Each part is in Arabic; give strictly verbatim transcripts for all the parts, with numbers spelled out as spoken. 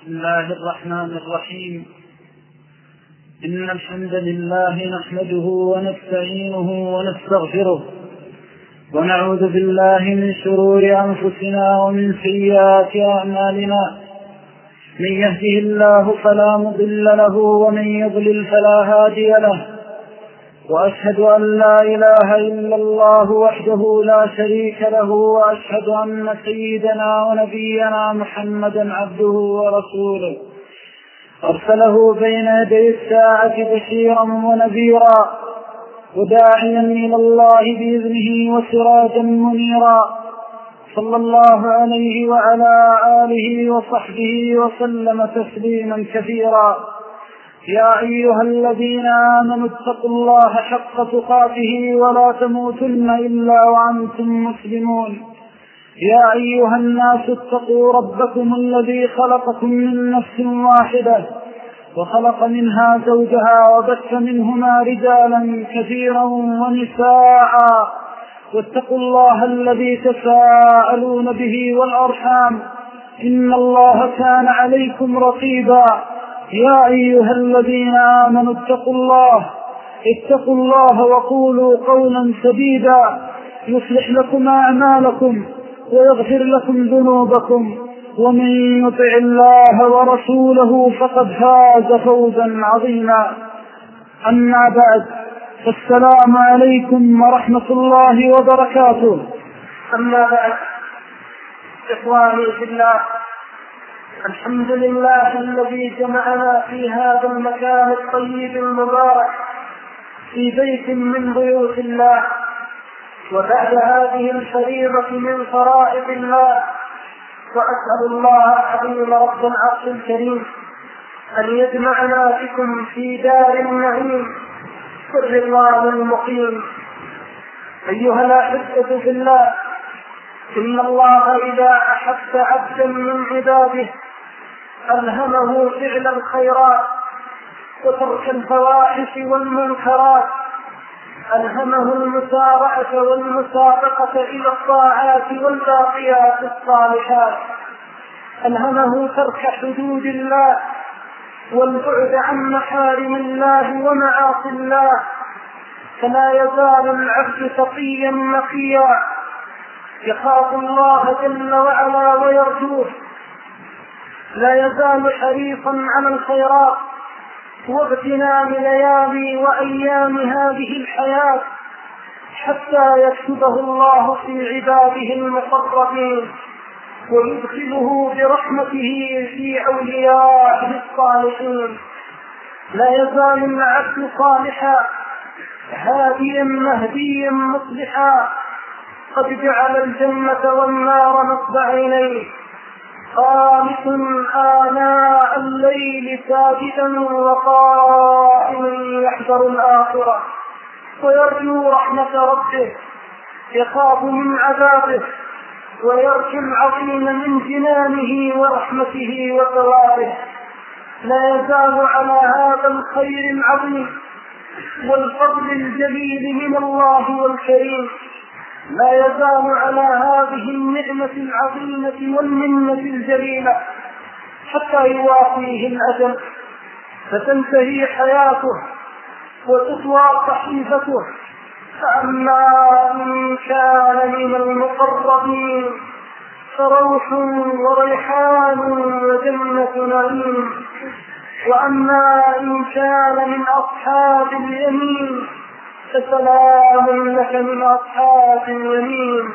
بسم الله الرحمن الرحيم. إن الحمد لله نحمده ونستعينه ونستغفره ونعوذ بالله من شرور أنفسنا ومن سيئات أعمالنا. من يهده الله فلا مضل له ومن يضلل فلا هادي له، وأشهد أن لا إله إلا الله وحده لا شريك له، وأشهد أن سيدنا ونبينا محمدا عبده ورسوله أرسله بين يدي الساعة بشيرا ونذيرا وداعيا إلى الله بإذنه وسراجا منيرا، صلى الله عليه وعلى آله وصحبه وسلم تسليما كثيرا. يا أيها الذين آمنوا اتقوا الله حق تقاته ولا تموتن إلا وأنتم مسلمون. يا أيها الناس اتقوا ربكم الذي خلقكم من نفس واحدة وخلق منها زوجها وبث منهما رجالا كثيرا ونساء، واتقوا الله الذي تساءلون به والأرحام، إن الله كان عليكم رقيبا. يا أيها الذين آمنوا اتقوا الله اتقوا الله وقولوا قولا سديدا يصلح لكم أعمالكم ويغفر لكم ذنوبكم، ومن يطع الله ورسوله فقد فاز فوزا عظيما. أما بعد، فالسلام عليكم ورحمة الله وبركاته. أما بعد، إخواني في الله، الحمد لله الذي جمعنا في هذا المكان الطيب المبارك في بيت من بيوت الله، وبعد هذه الفريضة من فرائض الله، وأسأل الله العظيم رب العرش الكريم أن يجمعنا بكم في دار النعيم في الرضوان المقيم. أيها الأحبة في الله، إن الله إذا أحب عبدا من عباده ألهمه فعل الخيرات وترك الفواحش والمنكرات، ألهمه المسارعة والمسابقة إلى الطاعات والباقيات الصالحات، ألهمه ترك حدود الله والبعد عن محارم الله ومعاصي الله، فلا يزال العبد تقيا نقيا يخاف الله جل وعلا ويرجوه، لا يزال حريصا على الخيرات واغتنام ليالي وأيام هذه الحياة حتى يكتبه الله في عباده المقربين ويدخله برحمته في أوليائه الصالحين. لا يزال العبد صالحا هاديا مهديا مصلحا قد جعل الجنة والنار نصب عينيه، خالق آناء الليل ساجدا وقائما يحذر الآخرة ويرجو رحمة ربه، يخاف من عذابه ويرجو العظيم من جنانه ورحمته وثوابه. لا يزال على هذا الخير العظيم والفضل الجليل من الله والكريم، لا يزال على هذه النعمة العظيمة والمنة الجليلة حتى يوافيه الأجل فتنتهي حياته وتطوى صحيفته. فأما إن كان من المقربين فروح وريحان وجنة نعيم، وأما إن كان من أصحاب اليمين فسلام لك من أصحاب اليمين.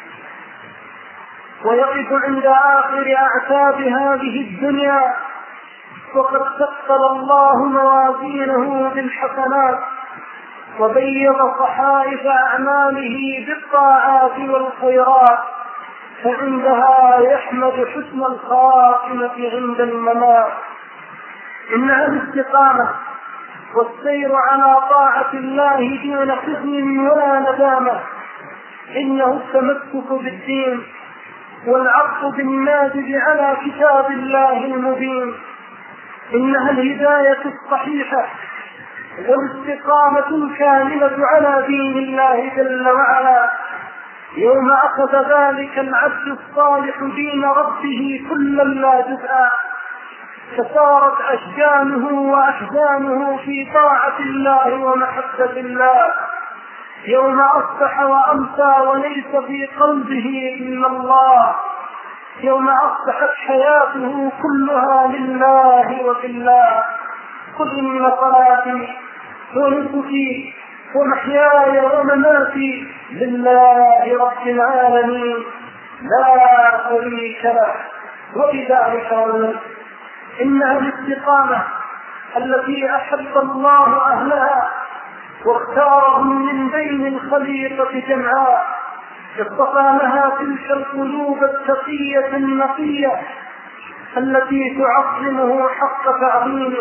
ويقف عند آخر أعتاب هذه الدنيا وقد ثقل الله موازينه بالحسنات وبيض صحائف أعماله بالطاعات والخيرات، فعندها يحمد حسن الخاتمة عند الممات. إنها الاستقامة والسير على طاعة الله دون حزن ولا ندامة، إنه التمسك بالدين والعرض بالناجد على كتاب الله المبين، إنها الهداية الصحيحة والاستقامة الكاملة على دين الله جل وعلا، يوم أخذ ذلك العبد الصالح دين ربه كلا لا جزءا فصارت أشجانه وأحزانه في طاعة الله ومحبة الله. يوم أصبح وأمسى وليس في قلبه إلا الله، يوم أصبحت حياته كلها لله وفي الله. قل إن صلاتي ونسكي ومحياي ومماتي لله رب العالمين لا شريك له. وبذلك أمرت. إنها الاستقامة التي أحب الله أهلها واختارهم من بين الخليقة جمعاء، اصطفى لها تلك القلوب التقية النقية التي تعظمه حق تعظيمه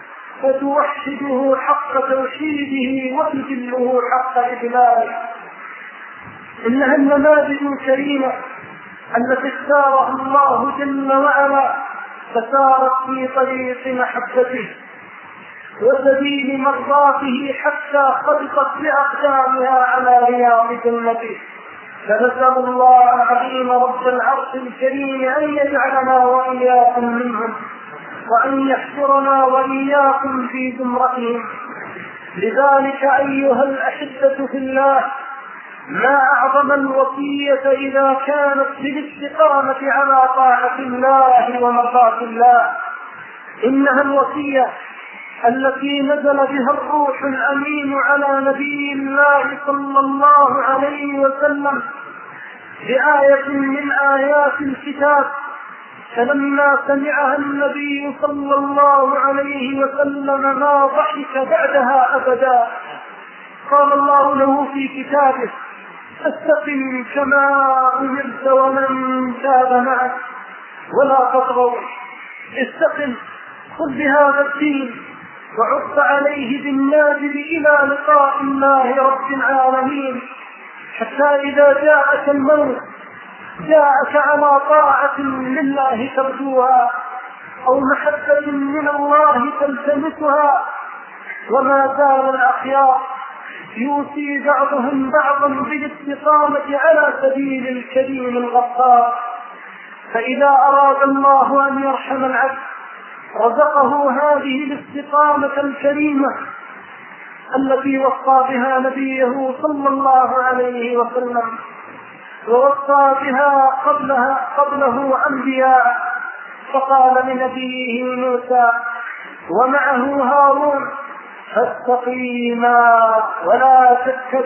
وتوحده حق توحيده وتذله حق إذلاله. إنها النماذج الكريمة التي اختارها الله جل وعلا فسارت في طريق محبته وسبيل مرضاته حتى خلقت بأقدامها على رياض جنته. فنسأل الله العظيم رب العرش الكريم أن يجعلنا وإياكم منهم وأن يحشرنا وإياكم في زمرتهم. لذلك أيها الأحبة في الله، ما أعظم الوصية إذا كانت بالاستقامة على طاعة الله ومرضاة الله. إنها الوصية التي نزل بها الروح الأمين على نبي الله صلى الله عليه وسلم بآية من آيات الكتاب، فلما سمعها النبي صلى الله عليه وسلم ما ضحك بعدها أبدا. قال الله له في كتابه: استقم كما أمرت ومن تاب معك ولا تطغوا. استقم، خذ بهذا الدين وعض عليه بالنازل إلى لقاء الله رب العالمين، حتى إذا جاءك الموت جاءك على طاعة لله ترجوها أو محبة من الله تلتمسها. وما زال الأخيار يوصي بعضهم بعضا بالاستقامة على سبيل الكريم الغفار. فإذا أراد الله أن يرحم العبد رزقه هذه الاستقامة الكريمة التي وصى بها نبيه صلى الله عليه وسلم، ووصى بها قبلها قبله أنبياء. فقال لنبيه موسى ومعه هارون: فاستقيما ولا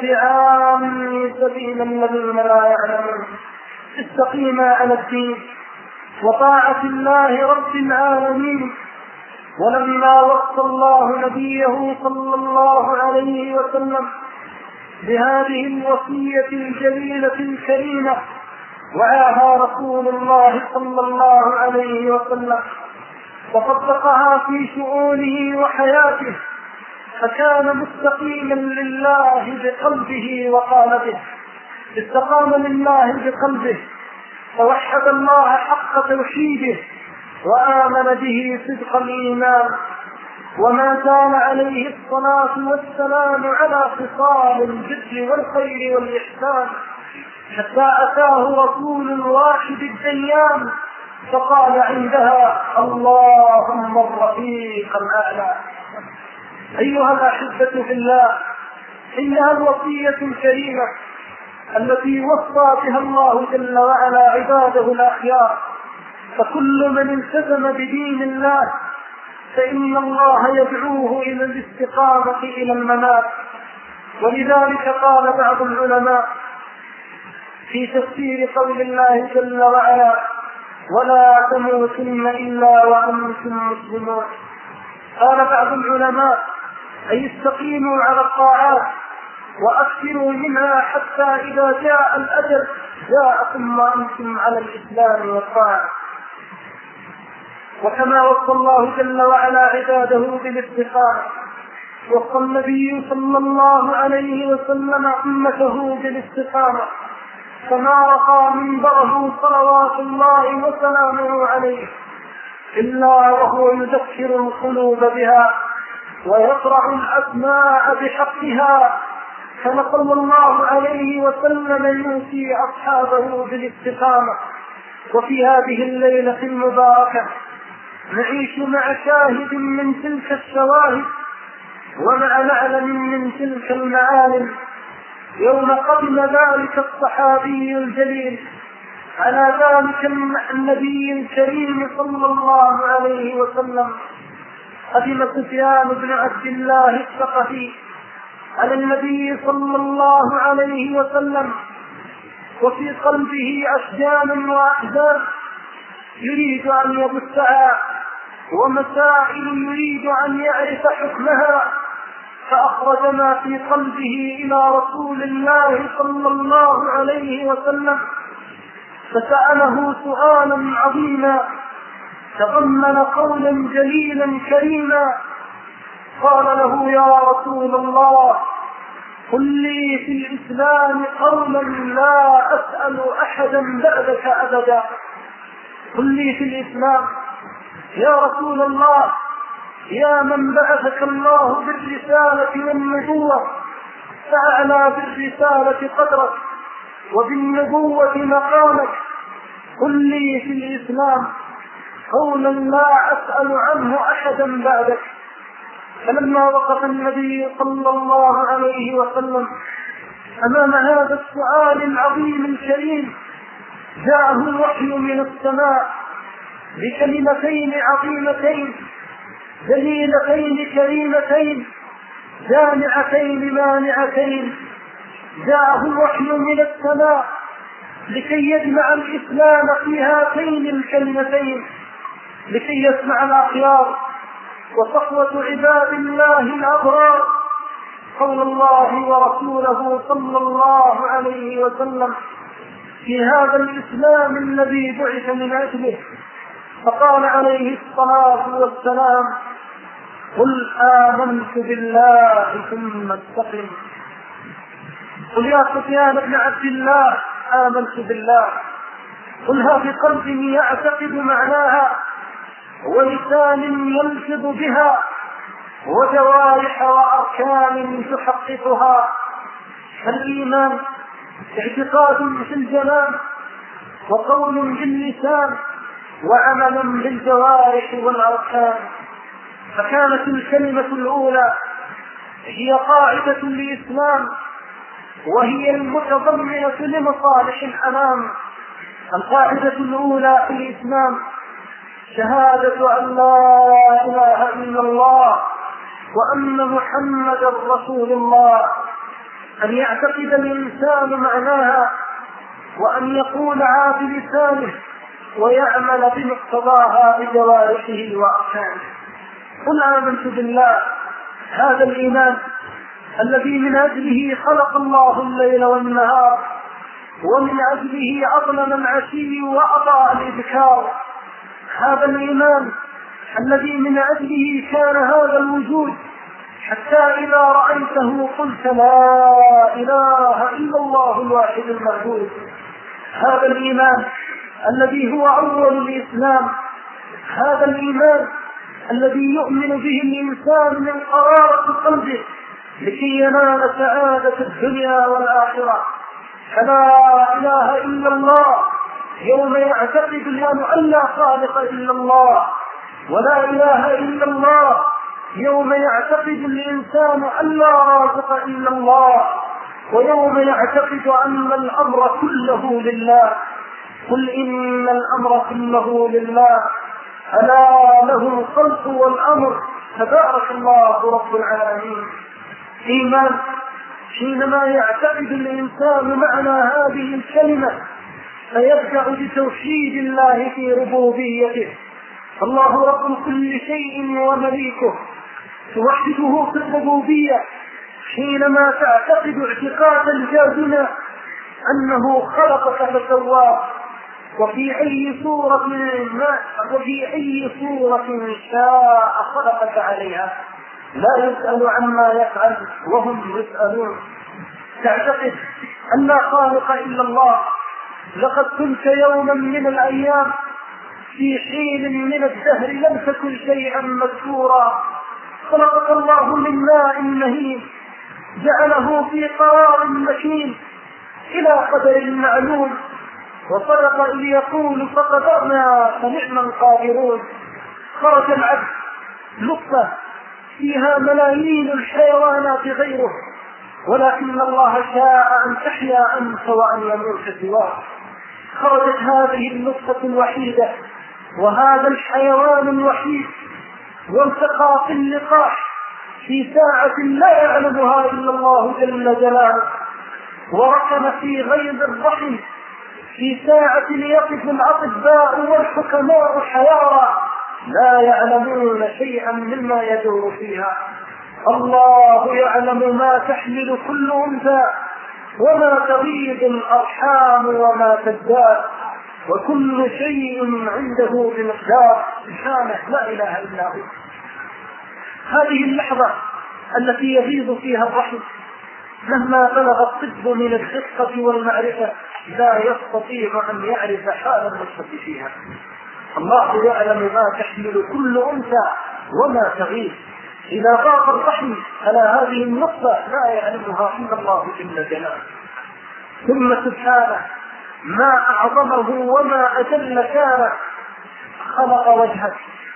تتبعان سبيل الذين لا يعلمون. استقيما على الدين وطاعة الله رب العالمين. ولما وصى الله نبيه صلى الله عليه وسلم بهذه الوصية الجليلة الكريمة وعاها رسول الله صلى الله عليه وسلم وطبقها في شؤونه وحياته، فكان مستقيما لله بقلبه وقالبه. استقام لله بقلبه فوحد الله حق توحيده وآمن به صدق الإيمان، وما زال عليه الصلاة والسلام على خصال الجد والخير والإحسان، حتى أتاه رسول واحد الديان فقال عندها: اللهم الرفيق الأعلى. أيها الأحبة في الله، إنها الوصية الكريمة التي وصى بها الله جل وعلا عباده الأخيار. فكل من التزم بدين الله فإن الله يدعوه إلى الاستقامة إلى الممات. ولذلك قال بعض العلماء في تفسير قول الله جل وعلا: ولا تموتن إلا وأنتم مسلمون. قال بعض العلماء: أي استقيموا على الطاعات وأكثروا منها حتى إذا جاء الأجل جاءكم وأنتم على الإسلام والطاعة. وكما وصى الله جل وعلا عباده بالاستقامة، وصى النبي صلى الله عليه وسلم أمته بالاستقامة، فما رقى منبره صلوات الله وسلامه عليه إلا وهو يذكر القلوب بها ويقرع الأسماء بحقها. فصلى الله عليه وسلم يوصي أصحابه بالاستقامة. وفي هذه الليلة المباركة نعيش مع شاهد من تلك الشواهد ومع معلم من تلك المعالم يوم قدم ذلك الصحابي الجليل على ذلك النبي الكريم صلى الله عليه وسلم. قدم سفيان بن عبد الله الثقفي على النبي صلى الله عليه وسلم وفي قلبه أشجان وأحزان يريد أن يبثها ومسائل يريد أن يعرف حكمها، فأخرج ما في قلبه إلى رسول الله صلى الله عليه وسلم فسأله سؤالا عظيما تضمن قولا جليلا كريما. قال له: يا رسول الله، قل لي في الإسلام قولا لا أسأل أحدا بعدك أبدا. قل لي في الإسلام يا رسول الله، يا من بعثك الله بالرسالة والنبوة فأعلى بالرسالة قدرك وبالنبوة مقامك، قل لي في الإسلام قولا لا أسأل عنه أحدا بعدك. فلما وقف النبي صلى الله عليه وسلم أمام هذا السؤال العظيم الكريم جاءه الوحي من السماء بكلمتين عظيمتين جليلتين كريمتين جامعتين مانعتين. جاءه الوحي من السماء لكي يجمع الإسلام في هاتين الكلمتين، لكي يسمع الأخيار وصفوة عباد الله الأبرار قول الله ورسوله صلى الله عليه وسلم في هذا الإسلام الذي بعث من أجله. فقال عليه الصلاة والسلام: قل آمنت بالله ثم استقم. قل يا سفيان بن عبد الله آمنت بالله، قلها بقلبه يعتقد معناها ولسان يلفظ بها وجوارح وأركان تحققها. فالإيمان اعتقاد في الجنان وقول باللسان وعمل بالجوارح والأركان. فكانت الكلمة الأولى هي قاعدة الإسلام وهي المتضمنة لمصالح الأنام. القاعدة الأولى في الإسلام شهادة أن لا إله إلا الله وأن محمدا رسول الله، أن يعتقد الإنسان معناها وأن يقولها بلسانه ويعمل بمقتضاها بجوارحه وأركانه. قل آمنت بالله، هذا الإيمان الذي من أجله خلق الله الليل والنهار ومن أجله أظلم العشي وأضاء الإبكار. هذا الإيمان الذي من أجله كان هذا الوجود، حتى إذا رأيته قلت لا إله إلا الله الواحد المعبود. هذا الإيمان الذي هو أول الإسلام، هذا الإيمان الذي يؤمن به الإنسان من قرارة قلبه لكي ينال سعادة الدنيا والآخرة. فلا إله إلا الله يوم يعتقد الإنسان أن لا خالق إلا الله، ولا إله إلا الله يوم يعتقد الإنسان أن لا رازق إلا الله، ويوم يعتقد أن الأمر كله لله. قل إن الأمر كله لله ألا له الخلق والأمر تبارك الله رب العالمين. إيمان حينما يعتقد الإنسان معنى هذه الكلمة فيبدأ بتوحيد الله في ربوبيته، الله رب كل شيء ومليكه، توحده في الربوبية حينما تعتقد اعتقادا جازما أنه خلقك فسواك وفي أي صورة ما وفي أي صورة شاء خلقك عليها، لا يسأل عما يفعل وهم يسألون. تعتقد أن لا خالق إلا الله. لقد كنت يوما من الأيام في حين من الدهر لم تكن شيئا مذكورا، خلقك الله من ماء مهين جعله في قرار مكين إلى قدر معلوم، وصدق إذ يقول فقدرنا فنعم القادرون. خرج العبد نطفة فيها ملايين الحيوانات غيره، ولكن الله شاء أن تحيا أنت وأن يموت سواك. خرجت هذه النطفة الوحيدة وهذا الحيوان الوحيد والتقى في اللقاح في ساعة لا يعلمها إلا الله جل جلاله، وركن في غيظ الرحم في ساعة يقف الأطباء والحكماء حيارى لا يعلمون شيئا مما يدور فيها. الله يعلم ما تحمل كل أنثى وما تغيض الأرحام وما تزداد، وكل شيء عنده بمقدار. سبحانه لا إله إلا هو. هذه اللحظة التي يغيض فيها الرحم مهما بلغ الطب من الدقة والمعرفة لا يستطيع أن يعرف حال النطفة فيها. الله يعلم ما تحمل كل أنثى وما تغيض. إذا ضاق الرحم على هذه النطفة لا يعلمها إلا الله جل جلاله. ثم سبحانه ما أعظمه وما أجل كان خلق وجهك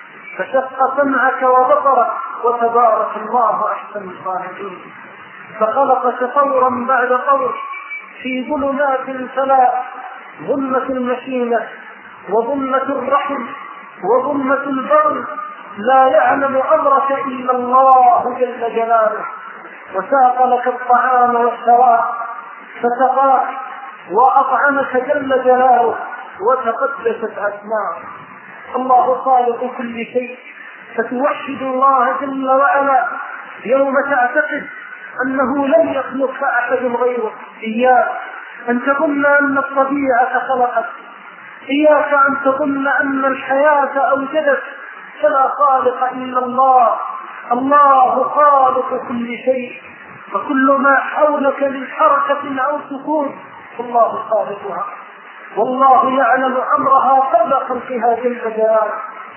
فشق سمعك وبصرك وتبارك الله أحسن الخالقين. فخلقك طورا بعد طور في ظلمات ثلاث: ظلمة المشيمة وظلمة الرحم وظلمة البر، لا يعلم أمرك إلا الله جل جلاله. وساق لك الطعام والشراب فسقاك وأطعمك جل جلاله وتقدست أسماءه. الله خالق كل شيء، فتوحد الله جل وعلا يوم تعتقد أنه لم يخلق أحد غيره. إياك أن تظن أن الطبيعة خلقت، إياك أن تظن أن الحياة أوجدت، فلا خالق إلا الله. الله خالق كل شيء، فكل ما حولك من حركة أو سكون الله خالقها، والله يعلم أمرها قبل خلقها جل جلاله.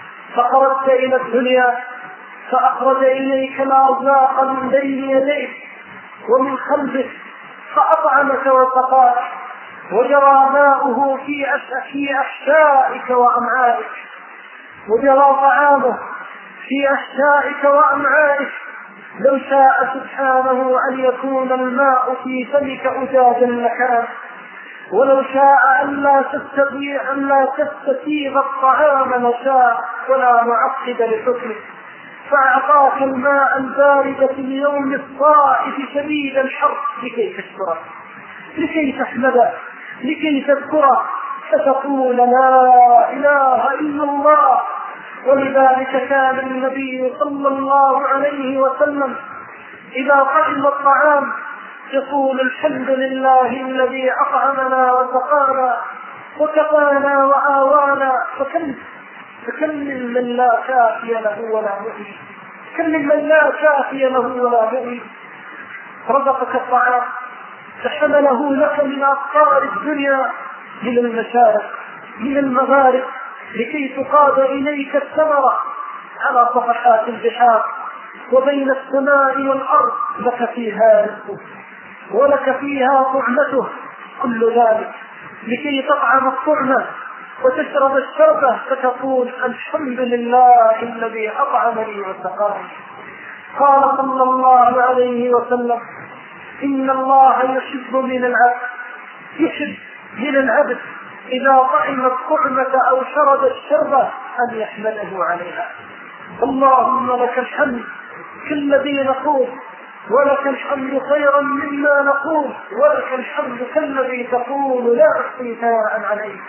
فخرجت إلى الدنيا فأخرج إليك الأرزاق من بين يديك ومن خلفك، فأطعمك وسقاك وجرى ماؤه في أحشائك وأمعائك، وجرى طعامه في أحشائك وأمعائك. لو شاء سبحانه أن يكون الماء في فمك أجاجا لكان، ولو شاء أن لا تستطيع أن لا تستسيغ الطعام نشاء ولا معقد لحكمه، فأعطاك الماء البارد في اليوم الصائف شديد الحر لكي تشكره، لكي تحمده، لكي تذكره، فتقول لا إله إلا الله. ولذلك كان النبي صلى الله عليه وسلم إذا طعم الطعام يقول الحمد لله الذي أطعمنا وسقانا وكفانا وآوانا. فكم فكم من لا كافي له ولا مؤمن، كم من لا كافي له ولا مؤمن. رزقك الطعام فحمله لك من أقطار الدنيا، من المشارق من المغارب، لكي تقاد إليك الثمرة على صفحات البحار وبين السماء والأرض. لك فيها رزقه ولك فيها طعمته، كل ذلك لكي تطعم الطعمة وتشرب الشربة فتقول الحمد لله الذي أطعمني وسقاني. قال صلى الله عليه وسلم إن الله يحب من العبد يحب من العبد إذا طعم الطعمة أو شرب الشربة أن يحمده عليها. اللهم لك الحمد كالذي نقول، ولك الحمد خيرا مما نقول، ولك الحمد كالذي تقول لا أحصي ثناء عليك.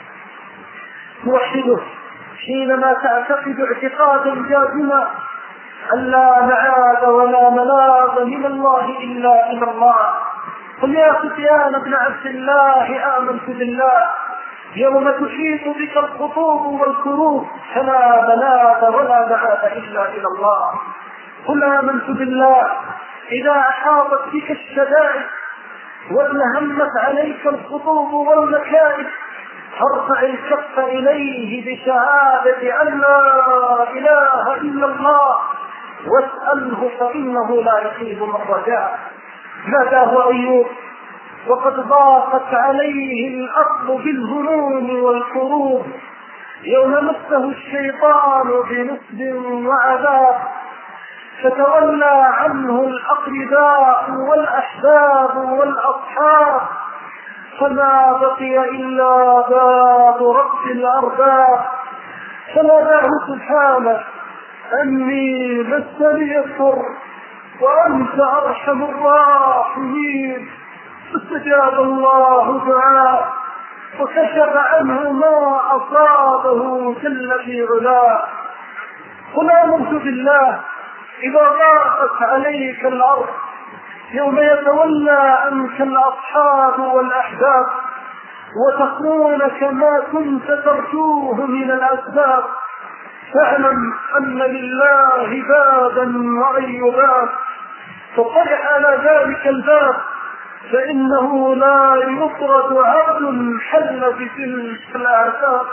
توحده حينما تعتقد اعتقادا جازما أن لا معاذ ولا ملاذ من الله إلا إلى الله. قل يا سفيان بن عبد الله آمنت بالله يوم تحيط بك الخطوب والكروب فلا ملاذ ولا معاذ إلا إلى الله. قل آمنت بالله إذا أحاطت بك الشدائد وانهمت عليك الخطوب والمكائد فارفع الكف إليه بشهادة أن لا إله إلا الله واسأله فإنه لا يخيب من رجاء. ناداه أيوب وقد ضاقت عليه الأرض بالهموم والكروب يوم مسه الشيطان بنصب وعذاب فتولى عنه الأقرباء والأحباب والأصحاب فما بقي إلا باب رب الأرباب فناداه سبحانه أني مسني الضر وأنت أرحم الراحمين فاستجاب الله دعاءه وكشف عنه ما أصابه جل في علاه. قل آمنت بالله إذا ضاقت عليك الأرض يوم يتولى عنك الأصحاب والأحباب وتكون كما كنت ترجوه من الأسباب فاعلم أن لله بابا وأي باب فطلع على ذلك الباب فإنه لا يطرد عبد حل بتلك الآثار.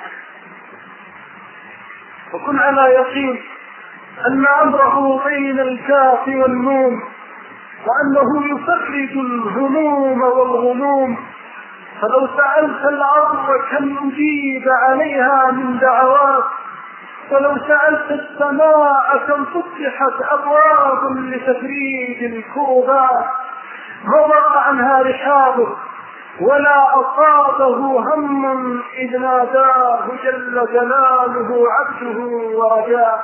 وكن على يقين أن أمره بين الكاف والنون وأنه يفرج الهموم والغموم. فلو سألت الأرض كم أجيب عليها من دعوات ولو سألت السماء كم فتحت أبواب لتفريج الكربات ما ضاق عنها رحابه ولا أصابه هم إذ ناداه جل جلاله عبده ورجاه.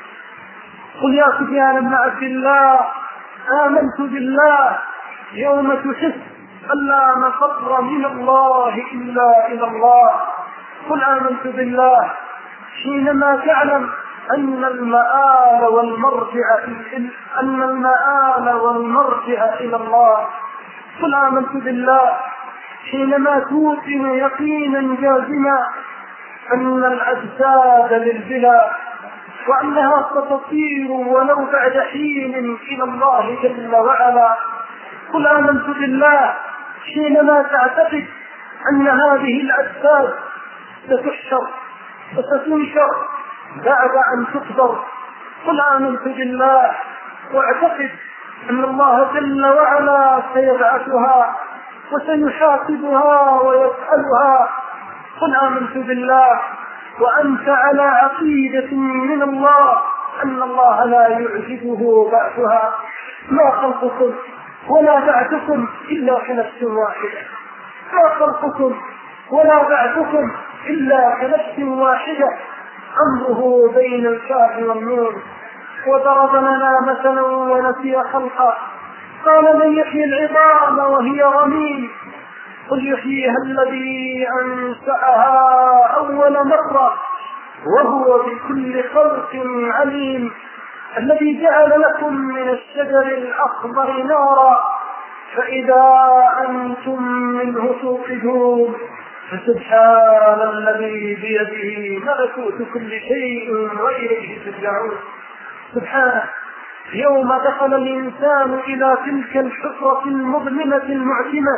قل يا سفيان بن عبد الله آمنت بالله يوم تحس أن لا مفر من الله إلا إلى الله. قل آمنت بالله حينما تعلم أن المآل والمرجع أن المآل والمرجع إلى الله. قل آمنت بالله حينما توقن يقينا جازما أن الأجساد للبلا وأنها ستصير ولو بعد حين إلى الله جل وعلا. قل آمنت بالله حينما تعتقد أن هذه الأجساد ستحشر وستنشر بعد أن تقدر. قل آمنت بالله واعتقد أن الله جل وعلا سيبعثها وسيحاسبها ويسألها. قل آمنت بالله وأنت على عقيدة من الله أن الله لا يعجبه بعثها. ما خلقكم ولا بعثكم إلا كنفس واحدة ما خلقكم ولا بعثكم إلا كنفس واحدة أمره بين الكاف والنون. وضرب لنا مثلا ونسي خلقه قال من يحيي العظام وهي رميم. قل يحييها الذي أنشأها أول مرة وهو بكل خلق عليم. الذي جعل لكم من الشجر الأخضر نارا فإذا أنتم منه توقدون فسبحان الذي بيده ملكوت كل شيء وإليه ترجعون. سبحانه يوم دخل الإنسان إلى تلك الحفرة المظلمة المعتمة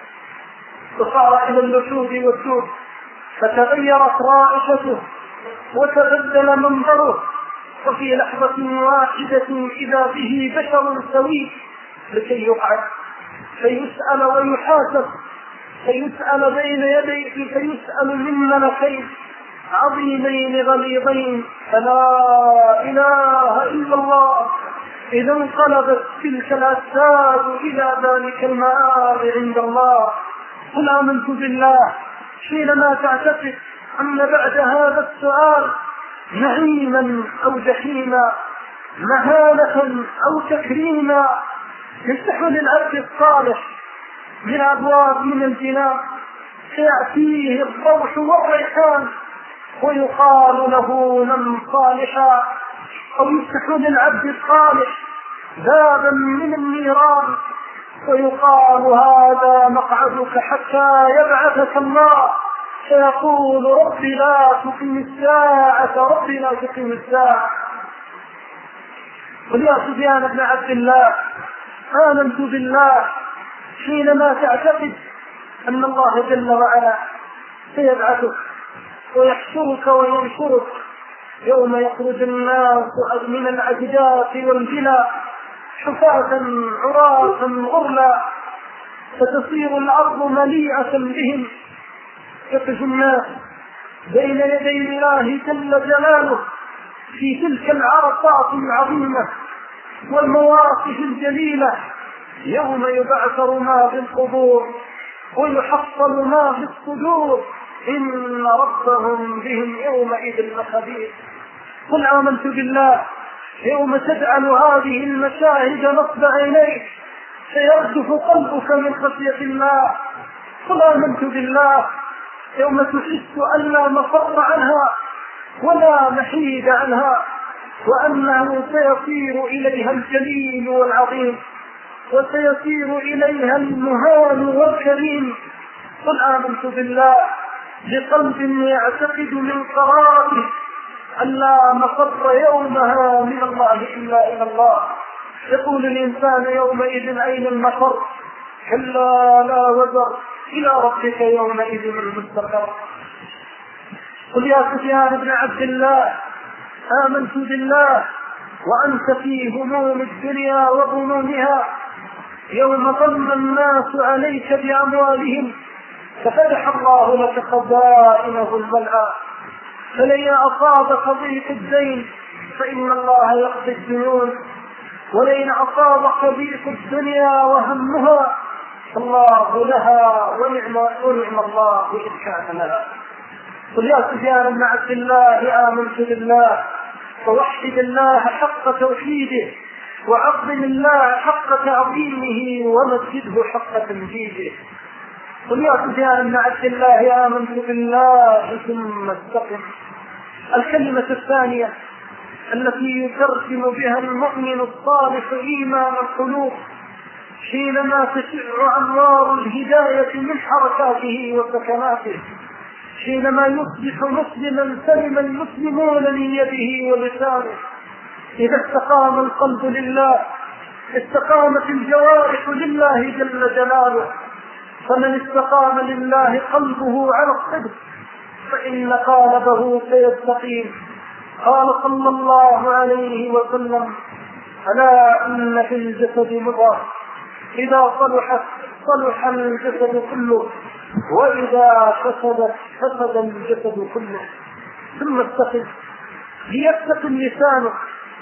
وصار إلى اللحود والسود فتغيرت رائحته وتبدل منظره وفي لحظة واحدة إذا به بشر سوي لكي يقعد فيسأل ويحاسب فيسأل بين يديه فيسأل من ملكين عظيمين غليظين فلا إله إلا الله. إذا انقلبت تلك الأجساد إلى ذلك المآب عند الله. قل آمنت بالله حينما تعتقد أن بعد هذا السؤال نعيما أو جحيما مهانة أو تكريما يفتح للعبد الصالح من أبواب من الجنان فيأتيه الروح والريحان ويقال له نم صالحا أو يفتح للعبد الصالح بابا من النيران ويقال هذا مقعدك حتى يبعثك الله فيقول رب لا تقم الساعة رب لا تقم الساعة. قل يا سفيان بن عبد الله آمنت بالله حينما تعتقد أن الله جل وعلا سيبعثك ويحشرك وينشرك يوم يخرج الناس من الأجداث والبلا حفاة عراة غرلا فتصير الأرض مليئة بهم. يقف الناس بين يدي الله جل جلاله في تلك العرصات العظيمة والمواقف الجليلة، يوم يبعثر ما في القبور ويحصل ما في الصدور، إن ربهم بهم يومئذ لخبير. قل آمنت بالله يوم تجعل هذه المشاهد نصب عينيك سيرجف قلبك من خشية الله. قل آمنت بالله يوم تحس أن لا مفر عنها ولا محيد عنها، وأنه سيصير إليها الجليل والعظيم وسيصير إليها المهان والكريم. قل آمنت بالله بقلب يعتقد من قراره أن لا مفر يومها من الله إلا إلى الله. يقول الإنسان يومئذ أين المفر؟ كلا لا وزر، إلى ربك يومئذ المستقر. قل يا سفيان بن عبد الله آمنت بالله وأنت في هموم الدنيا وغمومها، يوم ظن الناس عليك بأموالهم ففتح الله لك خزائنه الملأى، فلن أصابك ضيق الدين فإن الله يقضي الديون، ولئن أصابك ضيق الدنيا وهمها فالله لها ونعم, ونعم الله إذ كان لها. قل يا سفيان بن عبد الله آمنت بالله فوحد الله حق توحيده وعظم الله حق تعظيمه ومسجده حق تمجيده. قل يا سفيان بن عبد الله آمنت بالله ثم استقم. الكلمة الثانية التي يترجم بها المؤمن الصالح إيمان القلوب حينما تشع أنوار الهداية من حركاته وسكناته، حينما يصبح مسلما سلم المسلمون من يده ولسانه. إذا استقام القلب لله استقامت الجوارح لله جل جلاله، فمن استقام لله قلبه على الصدق فإن قالبه سيستقيم. قال صلى الله عليه وسلم ألا إن في الجسد مضغة إذا صلحت صلح الجسد كله وإذا فسدت فسد الجسد كله. ثم استقم ليستقم لسانك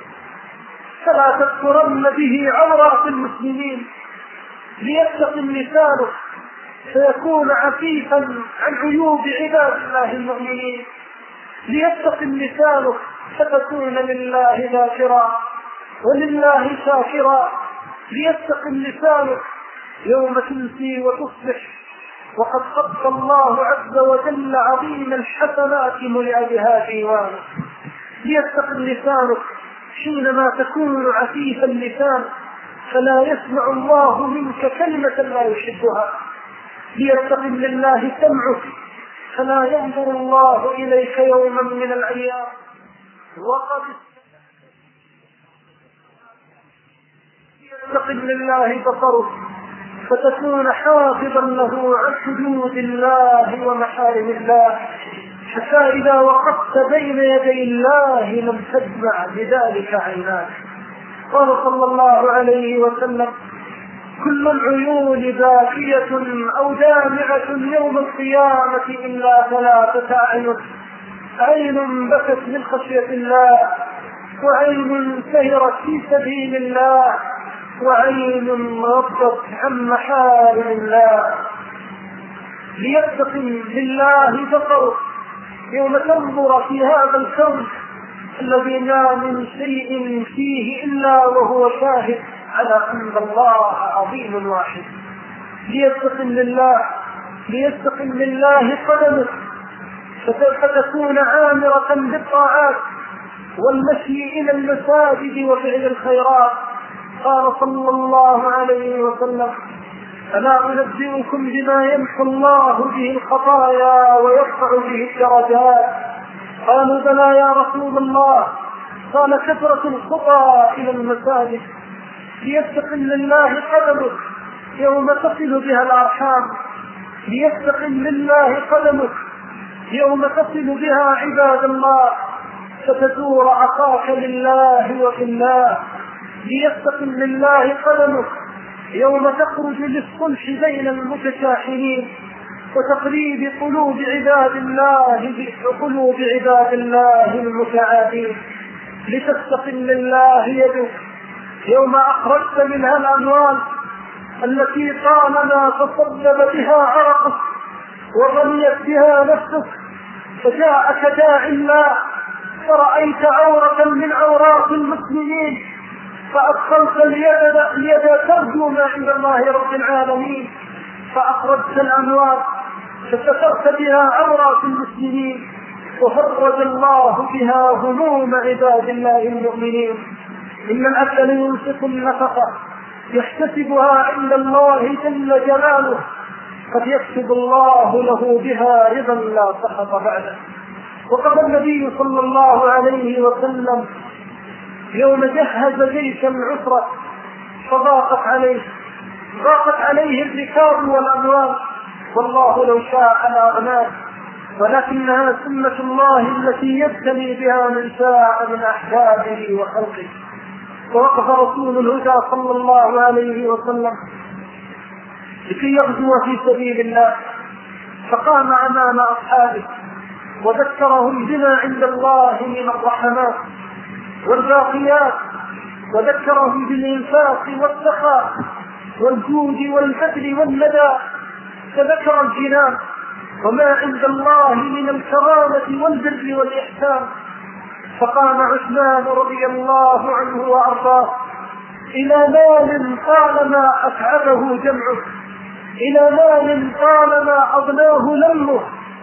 فلا تذكرن به عورات المسلمين، ليستقم لسانك فيكون عفيفا عن عيوب عباد الله المؤمنين، ليستقم لسانك فتكون لله ذاكرا ولله شاكرا، ليستقم لسانك يوم تمسي وتصبح وقد خط الله عز وجل عظيم الحسنات ملئ بها ديوانك، ليستقم لسانك حينما تكون عفيف اللسان فلا يسمع الله منك كلمة لا يحبها، ليستقم لله سمعك فلا ينظر الله إليك يوما من الأيام وقد يستقم لله بصرك فتكون حافظا له عن حدود الله ومحارم الله، حتى إذا وقفت بين يدي الله لم تدمع بذلك عيناك. قال صلى الله عليه وسلم كل العيون باكية أو دامعة يوم القيامة إلا ثلاثة أعين: عين بكت من خشية الله، وعين سهرت في سبيل الله، وعين غضت عن محارم الله. ليستقم لله بصرك يوم تنظر في هذا الكون الذي ما من شيء فيه إلا وهو شاهد على أن الله عظيم واحد. ليستقم لله ليستقم لله قدمك فتكون عامرة بالطاعات والمشي إلى المساجد وفعل الخيرات. قال صلى الله عليه وسلم ألا أنبئكم بما يمحو الله به الخطايا ويرفع به الدرجات؟ قالوا بلى يا رسول الله. قال كثرة الخطى إلى المساجد. ليستقم لله قدمك يوم تصل بها الأرحام، ليستقم لله قدمك يوم تصل بها عباد الله فتزور أخاك لله وفي الله، ليستقم لله قدمك يوم تخرج للصلح بين المتشاحنين، وتقليب قلوب عباد الله قلوب عباد الله المتعادين، لتستقل الله يدك يوم أخرجت منها الأموال التي طالما تصدب بها عرقك وغنيت بها نفسك، فجاءك داع الله فرأيت عورة من عورات المسلمين فأدخلت اليد اليد ترجو ما عند الله رب العالمين، فأخرجت الأموال فسترت بها عورات المسلمين وفرج الله بها هموم عباد الله المؤمنين. إن العبد لينفق النفقة يحتسبها عند الله جل جلاله قد يكتب الله له بها رضا لا سخط بعده. وقد النبي صلى الله عليه وسلم يوم جهز جيش العسرة فضاقت عليه ضاقت عليه الركاب والأموال، والله لو شاء لأغناه، ولكنها سنة الله التي يبتلي بها من شاء من أحبابه وخلقه. ووقف رسول الهدى صلى الله عليه وسلم لكي يغزو في سبيل الله، فقام أمام أصحابه وذكرهم بما عند الله من الرحمات والباقيات، وذكرهم بالإنفاق والسخاء والجود والبذل والندى، فذكر الجنان وما عند الله من الكرامة والبر والإحسان. فقام عثمان رضي الله عنه وأرضاه إلى مال طالما أتعبه جمعه، إلى مال طالما أغناه لمه،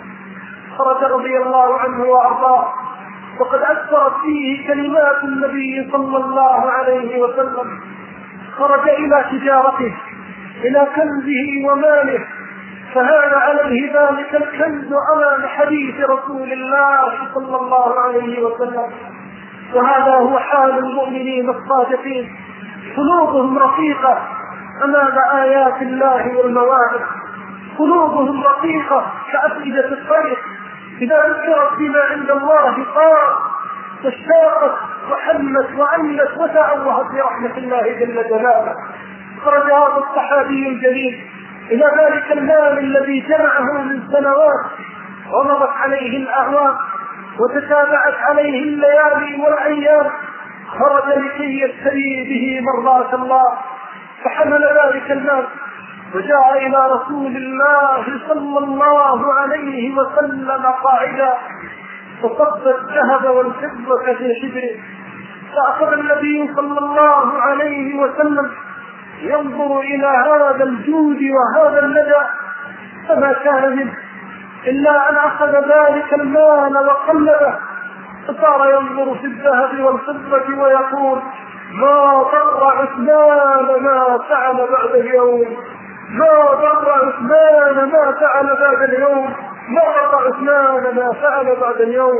خرج رضي الله عنه وأرضاه وقد أثرت فيه كلمات النبي صلى الله عليه وسلم. خرج إلى تجارته إلى كنزه وماله، فهان عليه ذلك الكنز أمام حديث رسول الله صلى الله عليه وسلم. وهذا هو حال المؤمنين الصادقين، قلوبهم رقيقة أمام آيات الله والمواعظ، قلوبهم رقيقة كأفئدة الطير إذا ذكرت بما عند الله قال واشتاقت وحمت وأملت وتعوهت برحمة الله جل جلاله. خرج هذا الصحابي الجليل إلى ذلك المال الذي جمعه من سنوات ومضت عليه الأعوام وتتابعت عليه الليالي والأيام، خرج لكي يشتري به مرضاة الله، فحمل ذلك المال وجاء إلى رسول الله صلى الله عليه وسلم قاعدا، فصب الذهب والفضة في حجره، فأخذ النبي صلى الله عليه وسلم ينظر إلى هذا الجود وهذا الندى، فما كان منه إلا أن أخذ ذلك المال وقلبه، فصار ينظر في الذهب والفضة ويقول ما ضر عثمان ما فعل بعد اليوم، ما ضر عثمان ما فعل بعد اليوم، ما ضر عثمان ما فعل بعد اليوم.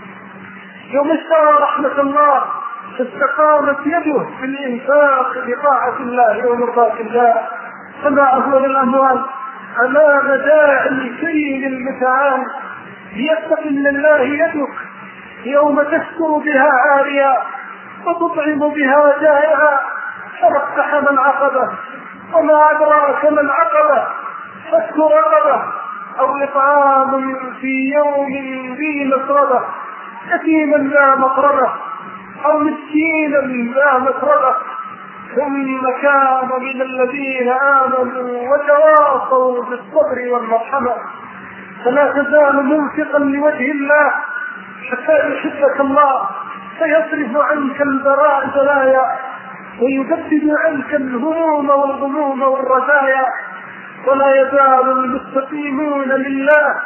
يوم اشترى رحمة الله فاستقامت يده في الإنفاق بطاعة الله ومرضاة الله، فما أهون الأموال أمام داعي الكريم المتعال، ليستقل الله يدك يوم تشكر بها عاريا وتطعم بها جائعا، فاقتحم العقبة، وما أدراك ما العقبة، فك رقبة أو إطعام في يوم ذي مسربة، يتيما لا مقربة أو مسكينا لا مسربة، ثم كان من الذين آمنوا وتواصوا بالصبر والمرحمة. فلا تزال منفقا لوجه الله حتى يحبك الله، فيصرف عنك البلاء بلايا ويجدد عنك الهموم والغموم والرزايا. ولا يزال المستقيمون لله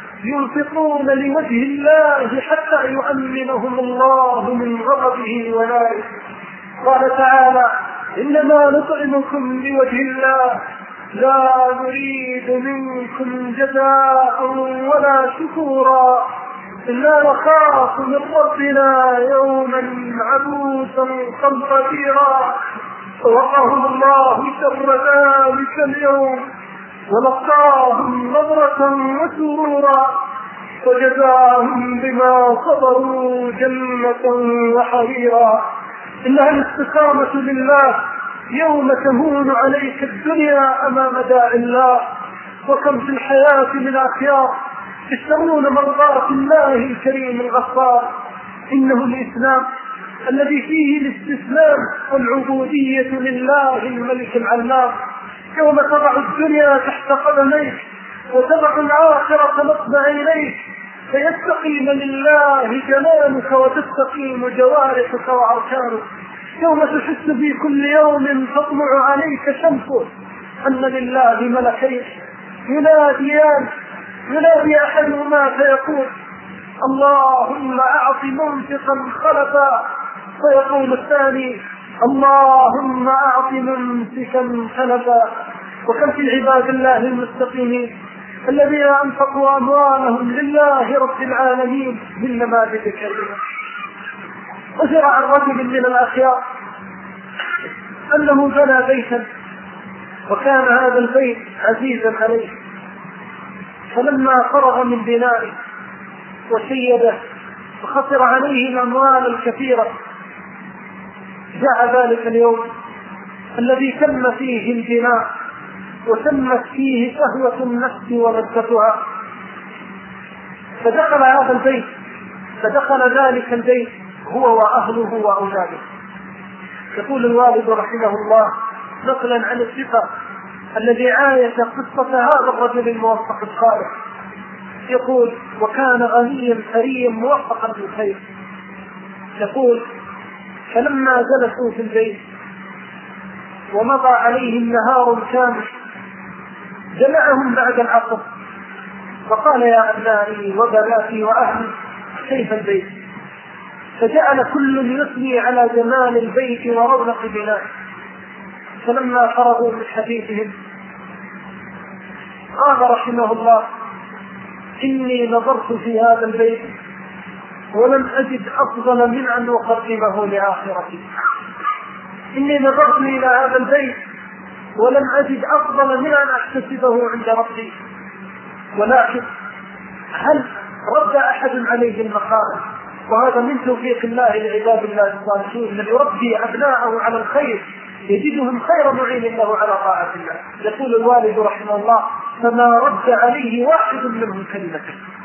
ينفقون لوجه الله حتى يؤمنهم الله من غضبه وناره. قال تعالى إنما نطعمكم لوجه الله لا نريد منكم جزاء ولا شكورا إنا نخاف من ربنا يوما عبوسا قمطريرا. فوقاهم الله شر ذلك اليوم ولقاهم نظرة وسرورا وجزاهم بما صبروا جنة وحريرا. إنها الاستقامة لله يوم تهون عليك الدنيا أمام داعي الله، وكم في الحياة من أخيار يشترون مرضاة الله الكريم الغفار. إنه الإسلام الذي فيه الاستسلام والعبودية لله الملك العلام. يوم تضع الدنيا تحت قدميك وتضع الآخرة نصب عينيك فيستقيم لله جلالك وتستقيم جوارحك وأركانك. يوم تحس في كل يوم تطلع عليك شمسه أن لله ملكين يناديان، ينادي أحدهما فيقول اللهم أعط منفقا خلفا، فيقول الثاني اللهم أعط ممسكا خلفا. وكم في العباد الله المستقيمين الذين أنفقوا أموالهم لله رب العالمين من نماذج كريمة. وجرى عن رجل من الأخيار أنه بنى بيتا وكان هذا البيت عزيزا عليه، فلما فرغ من بنائه وسيده وخسر عليه الأموال الكثيرة جاء ذلك اليوم الذي تم فيه البناء وتمت فيه شهوة النفس ولذتها، فدخل هذا البيت فدخل ذلك البيت هو وأهله وأولاده. يقول الوالد رحمه الله نقلا عن الثقة الذي عايش قصة هذا الرجل الموفق الصالح، يقول وكان غنيا ثريا موفقا بالخير. يقول فلما جلسوا في البيت ومضى عليهم نهار كامل جمعهم بعد العصر فقال يا أبنائي وبناتي وأهلي كيف البيت؟ فجعل كل يثني على جمال البيت ورونق بنائه. فلما فرغوا من حديثهم قال رحمه الله إني نظرت في هذا البيت ولم أجد أفضل من أن أقدمه لآخرتي. إني نظرت إلى هذا البيت ولم أجد أفضل من أن أحتسبه عند ربي، ولكن هل رد أحد عليه المخالف؟ وهذا من توفيق الله لعباد الله الصالحين من يربي أبناءه على الخير يجدهم خير معين له على طاعة الله. يقول الوالد رحمه الله فما رد عليه واحد منهم كلمة.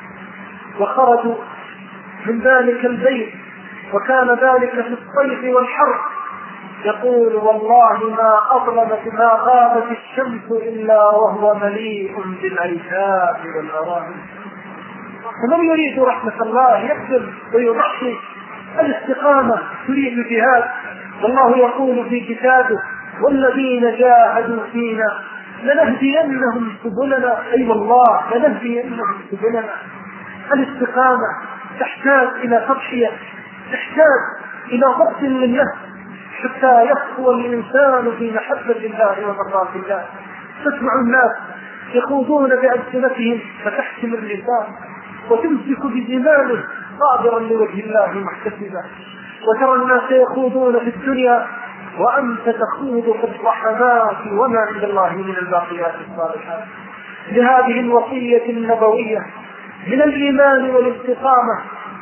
وخرجوا من ذلك البيت وكان ذلك في الصيف والحر. يقول والله ما أظلمت ما غابت الشمس إلا وهو مليء بالعيشاء والأراضي. ومن يريد رحمة الله يقدر ويضحي. الاستقامة تريد الجهاد، والله يقول في كتابه والذين جاهدوا فينا لنهدينهم سبلنا. أي والله لنهدينهم سبلنا. الاستقامة تحتاج إلى تضحية، تحتاج إلى ضبط للنفس حتى يخطو الإنسان في محبة الله ومرضاة الله. تسمع الناس يخوضون بألسنتهم فتحكم اللسان وتمسك بزمانه صابرا لوجه الله محتسبا. وترى الناس يخوضون في الدنيا وأنت تخوض في الرحمات وما عند الله من الباقيات الصالحات. لهذه الوصية النبوية من الإيمان والاستقامة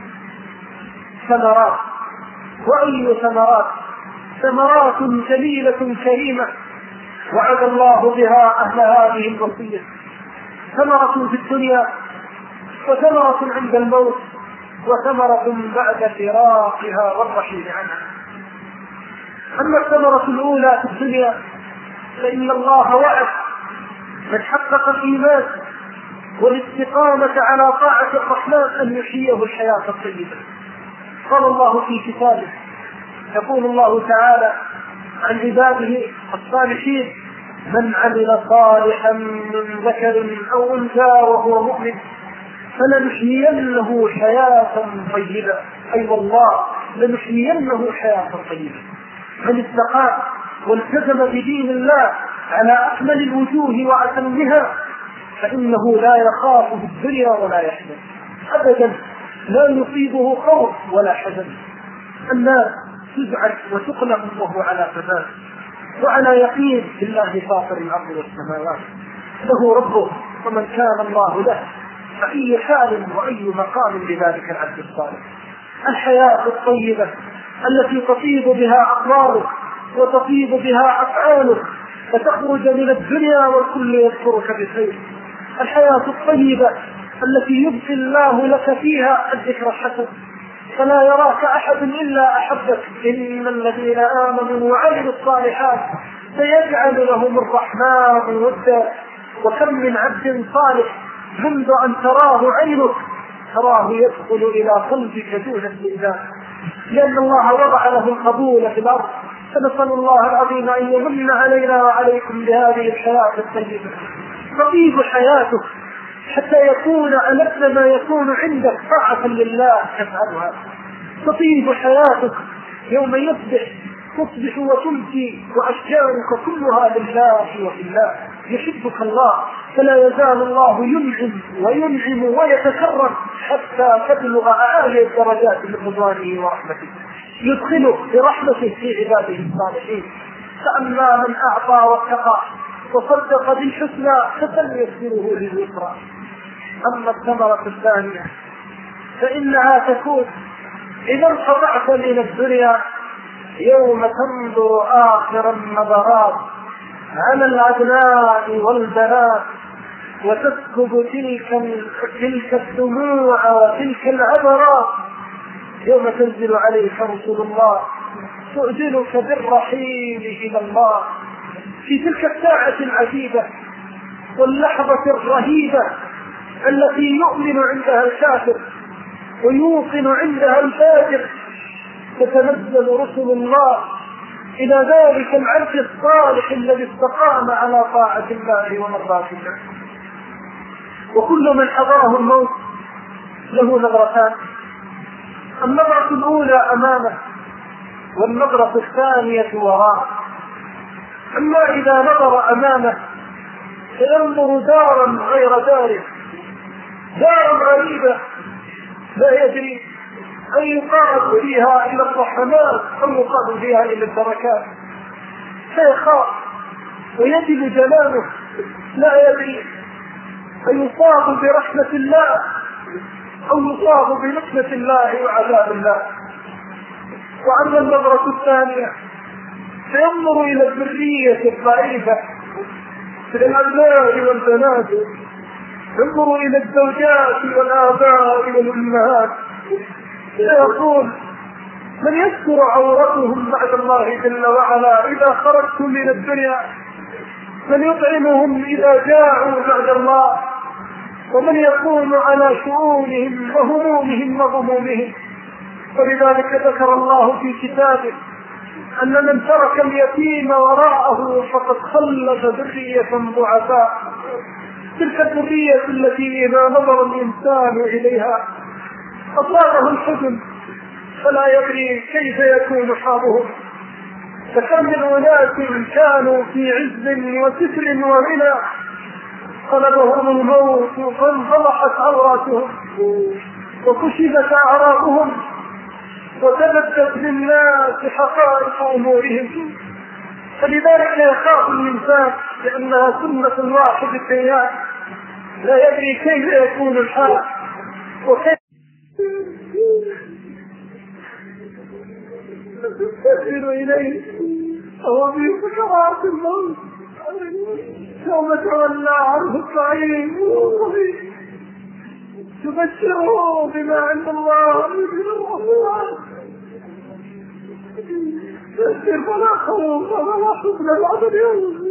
ثمرات. وأي ثمرات؟ ثمرات جميلة كريمة وعد الله بها أهل هذه الوصية. ثمرة في الدنيا وثمرة عند الموت وثمرة بعد فراقها والرحيل عنها. أما الثمرة الأولى في الدنيا فإن الله وعد من حقق الإيمان والاستقامة على طاعة الرحمن أن يحييه الحياة الطيبة. قال الله في كتابه يقول الله تعالى عن عباده الصالحين من عمل صالحا من ذكر أو أنثى وهو مؤمن فلنحيينه حياة طيبة. أي أيوة والله لنحيينه حياة طيبة. من استقام والتزم بدين الله على أكمل الوجوه وأتمها فإنه لا يخاف في الدنيا ولا يحزن أبدا، لا يصيبه خوف ولا حزن. الناس تزعج وتقلق وهو على ثبات وعلى يقين بالله فاطر الأرض والسماوات. له ربه ومن كان الله له فأي حال وأي مقام بذلك العبد الصالح. الحياة الطيبة التي تطيب بها أقوالك وتطيب بها أفعالك فتخرج من الدنيا والكل يذكرك بخير. الحياة الطيبة التي يبقي الله لك فيها الذكر الحسن، فلا يراك أحد إلا أحبك. إن الذين آمنوا وعملوا الصالحات سيجعل لهم الرحمن ودا. وكم من عبد صالح منذ أن تراه عينك تراه يدخل إلى قلبك دون استئذان، لأن الله وضع له القبول في الأرض. فنسأل الله العظيم أن يمن علينا وعليكم بهذه الحياة الطيبة. تطيب حياتك حتى يكون ألذ ما يكون عندك طاعة لله تفعلها. تطيب حياتك يوم يصبح تصبح وتمسي وأشجارك كلها لله وفي الله. يحبك الله، فلا يزال الله ينعم وينعم ويتكرم حتى تبلغ أعالي الدرجات من رضوانه ورحمته. يدخلك برحمته في عباده الصالحين. فأما من أعطى واتقى وصدق بالحسنى فسنيسره لليسرى. أما الثمرة الثانية فإنها تكون إذا انقطعت من الدنيا يوم تنظر آخر النظرات على الأبناء والبنات وتسكب تلك تلك الدموع وتلك العبرات، يوم تنزل عليك رسول الله تؤذنك بالرحيل إلى الله في تلك الساعة العجيبة واللحظة الرهيبة التي يؤمن عندها الكافر ويوقن عندها الفاجر. تتنزل رسل الله إلى ذلك العبد الصالح الذي استقام على طاعة الله ومرضاة الله. وكل من حضره الموت له نظرتان، النظرة الأولى أمامه والنظرة الثانية وراءه. أما إذا نظر أمامه فينظر دارا غير داره، دارا غريبة لا يدري أن يقال فيها إلى الرحمات أو يقال فيها إلى البركات، فيخاف ويجد جلاله، لا يدري أن يصاب برحمة الله أو يصاب بنقمة الله وعذاب الله. وأما النظرة الثانية فينظر إلى الذرية الضعيفة في الأبناء والبنات، ينظر إلى الزوجات والآباء والأمهات، فيقول من يذكر عورتهم بعد الله جل وعلا إذا خرجتم من الدنيا، من يطعمهم إذا جاءوا بعد الله، ومن يكون على شؤونهم وهمومهم وغمومهم. ولذلك ذكر الله في كتابه أن من ترك اليتيم وراءه فقد خلف ذرية ضعفاء، تلك الذرية التي إذا نظر الإنسان إليها أصابه الحزن فلا يدري كيف يكون حالهم. فكم من أناس كانوا في عز وستر وغنى طلبهم الموت فانفضحت عوراتهم وكشفت أعراضهم وتبدت للناس حقائق أمورهم. فلذلك يخاف الإنسان لأنها سنة الواحد الديان، لا يدري كيف يكون الحال وكيف تسير إليه هو في سكرات الموت يوم تولى عنه الصعيد تبشره بما عند الله من الرحمن تسير فلا خوف ولا حزن بعد اليوم.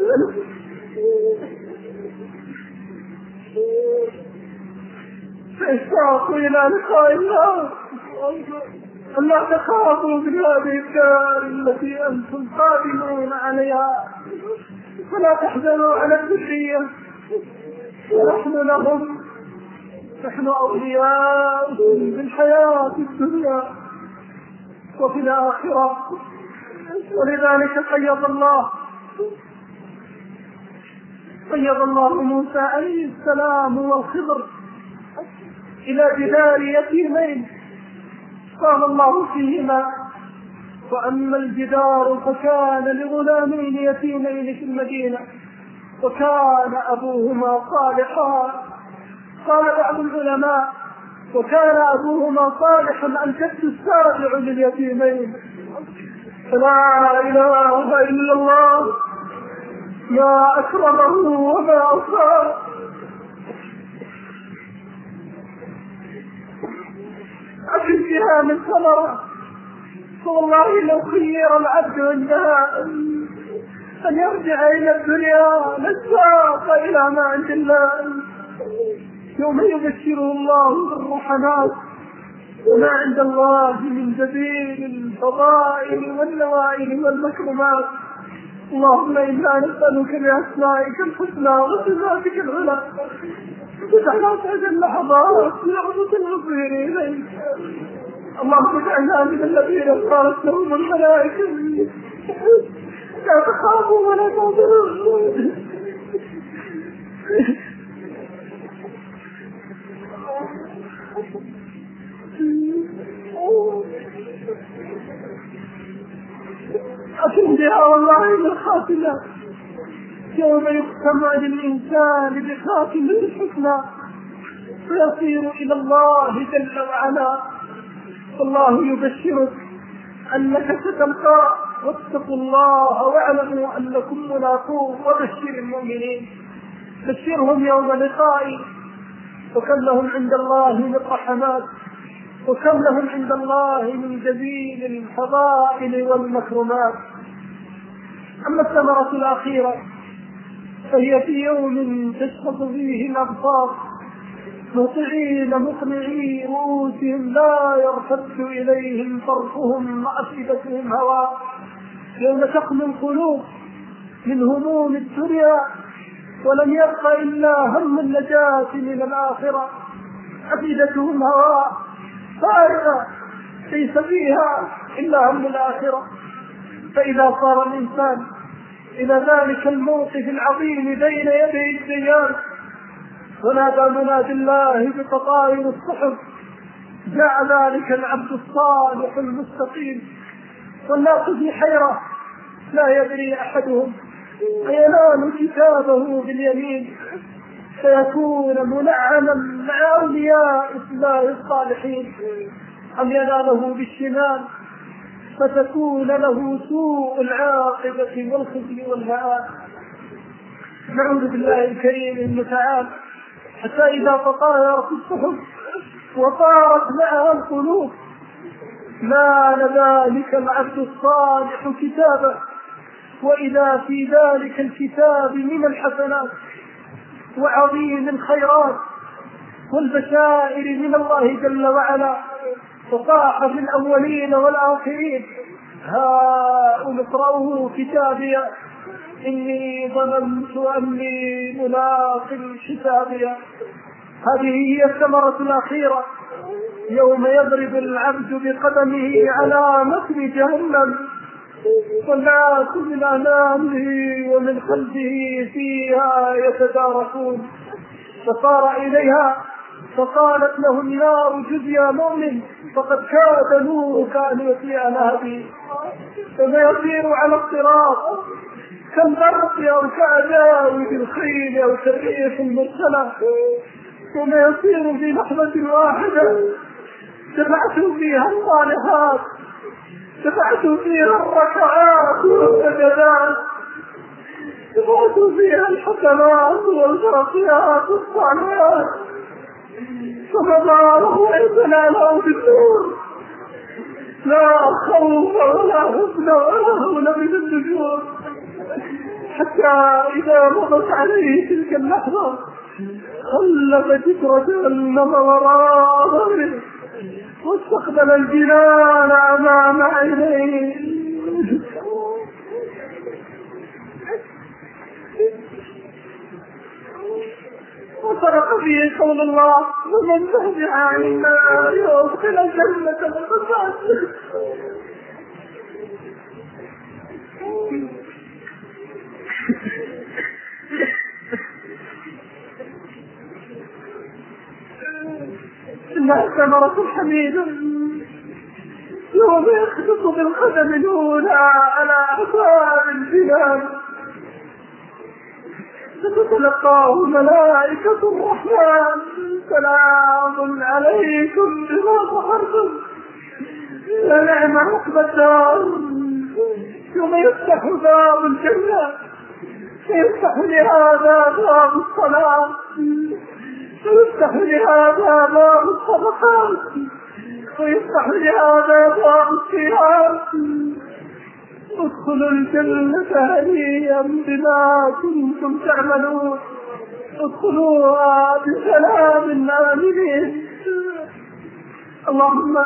فاشتاقوا إلى لقاء الله، ألا تخافوا في هذه الدار التي أنتم قادمون عليها، فلا تحزنوا على الذرية، ونحن لهم نحن أولياء في الحياة الدنيا وفي الآخرة. ولذلك قيض الله قيض الله موسى عليه السلام والخضر إلى جدار يتيمين قال الله فيهما وأما الجدار فكان لغلامين يتيمين في المدينة وكان أبوهما صالحا. قال بعض العلماء وكان أبوهما صالحا الجد السابع لليتيمين. فلا إله إلا الله، ما أكرمه وما أصاب. أكل فيها من ثمرة. والله لو خير العبد عندها أن يرجع إلى الدنيا لاشتاق إلى ما عند الله، يوم يبشره الله بالرحمات وما عند الله من جزيل الفضائل والنوائل والمكرمات. اللهم إنا نسألك بأسمائك الحسنى وصفاتك العلى فتحات هذه اللحظات نعبد المصير إليك. اللهم اجعلنا من الذين قالت لهم الملائكة لا تخافوا ولا تحزنوا. أكن بها والله بالخاتمة يوم يختم عن الإنسان بخاتمة الحسنى فيصير إلى الله جل وعلا. والله يبشرك أنك ستلقى واتقوا الله واعلموا أنكم ملاقوه وبشر المؤمنين. بشرهم يوم لقائي وكم لهم عند الله من رحمات وكم لهم عند الله من جزيل الفضائل والمكرمات. أما الثمرة الأخيرة فهي في يوم تشخص فيه الأبصار مطيعين مقنعي رؤوسهم لا يرتد إليهم طرفهم وأفئدتهم هواء. يوم تقم القلوب من هموم الدنيا ولم يبق إلا هم النجاة من الآخرة، أفئدتهم هواء فارغة ليس فيها إلا هم الآخرة. فإذا صار الإنسان إلى ذلك الموقف العظيم بين يدي الديان ونادى منادي الله بقطائر الصحف جاء ذلك العبد الصالح المستقيم والناس في حيرة لا يدري أحدهم أينال كتابه باليمين فيكون منعما مع أولياء الله الصالحين أم يناله بالشمال فتكون له سوء العاقبة والخزي والهآن. نعوذ بالله الكريم المتعال حتى إذا تطايرت الصحف وطارت معها القلوب نال ذلك العبد الصالح كتابه وإذا في ذلك الكتاب من الحسنات وعظيم الخيرات والبشائر من الله جل وعلا. فصاح في الأولين والآخرين هاؤم اقرءوا كتابي إني ظننت أني ملاق حسابي. هذه هي الثمرة الأخيرة يوم يضرب العبد بقدمه على متن جهنم والناس من أمامه ومن خلفه فيها يتداركون. فصار إليها فقالت له النار جز يا مؤمن فقد كاد نورك أن يطلع هذه. فما يصير على الصراط كالبرق أو كأجاوب الخيل أو كالريح المرسلة وما يصير في لحظة واحدة دفعت فيها الصالحات دفعت فيها الركعات والسجدات دفعت فيها الحسنات والبرقيات الصالحات فمضى له عندنا له بالنور لا خوف ولا حزن ولا هول من النجوم. حتى إذا مضت عليه تلك اللحظة خلف ذكر جهنم وراء ظهره واستقبل الجنان أمام عينيه. وصرق فيه قول الله ومن زحزح عن النار وادخل الجنة فقد فاز. إنها ثمرة حميدة يوم يخطط بالقدم الأولى على أعصاب الجنان فتتلقاه ملائكة الرحمن سلام عليكم بما صبرتم فنعم عقبى الدار. يوم يفتح باب الجنة فيفتح لهذا باب الصلاة ويفتح لهذا باب الصدقات ويفتح لي هذا أبواب الخيار. ادخلوا الجنة هنيئا بما كنتم تعملون، ادخلوها بسلام آمنين. اللهم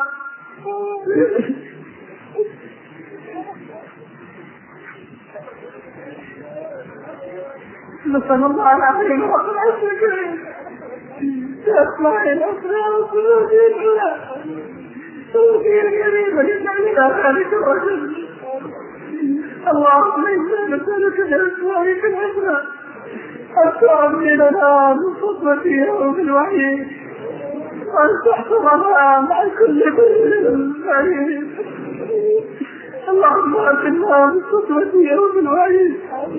نسأل الله العظيم رب العزة الكريم بأسماء الحسنى وصفاته العلى توفيق كريما إلى ذلك الرجل. اللهم إنا نسألك بأسمائك الحسنى أن تعمل لنا من صدمته ومن وحيه، وأن تحفظنا مع كل بر بعيد. اللهم أعطنا من صدمته ومن وحيه،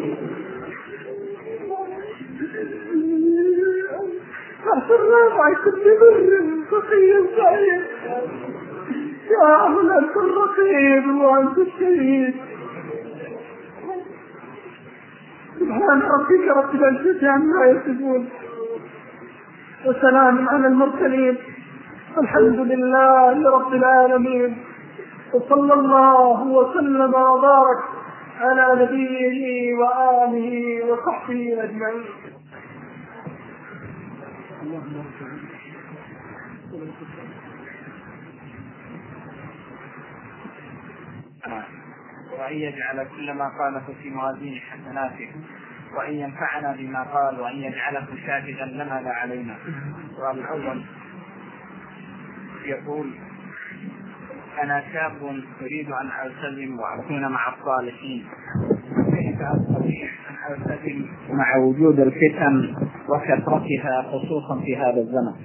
احفظنا مع كل بر فقير بعيد. يا أهل أنت الرقيب وأنت الشهيد. سبحان ربك رب العزة عما يصفون وسلام على المرسلين والحمد لله رب العالمين. وصلى الله وسلم وبارك على نبيه وآله وصحبه أجمعين. وأن يجعل كل ما قاله في موازين حسناته، وأن ينفعنا بما قال، وأن يجعله شاهدا لنا لا علينا. السؤال الأول يقول: أنا شاب أريد أن ألتزم وأكون مع الصالحين، كيف أستطيع أن ألتزم مع وجود الفتن وكثرتها خصوصا في هذا الزمن؟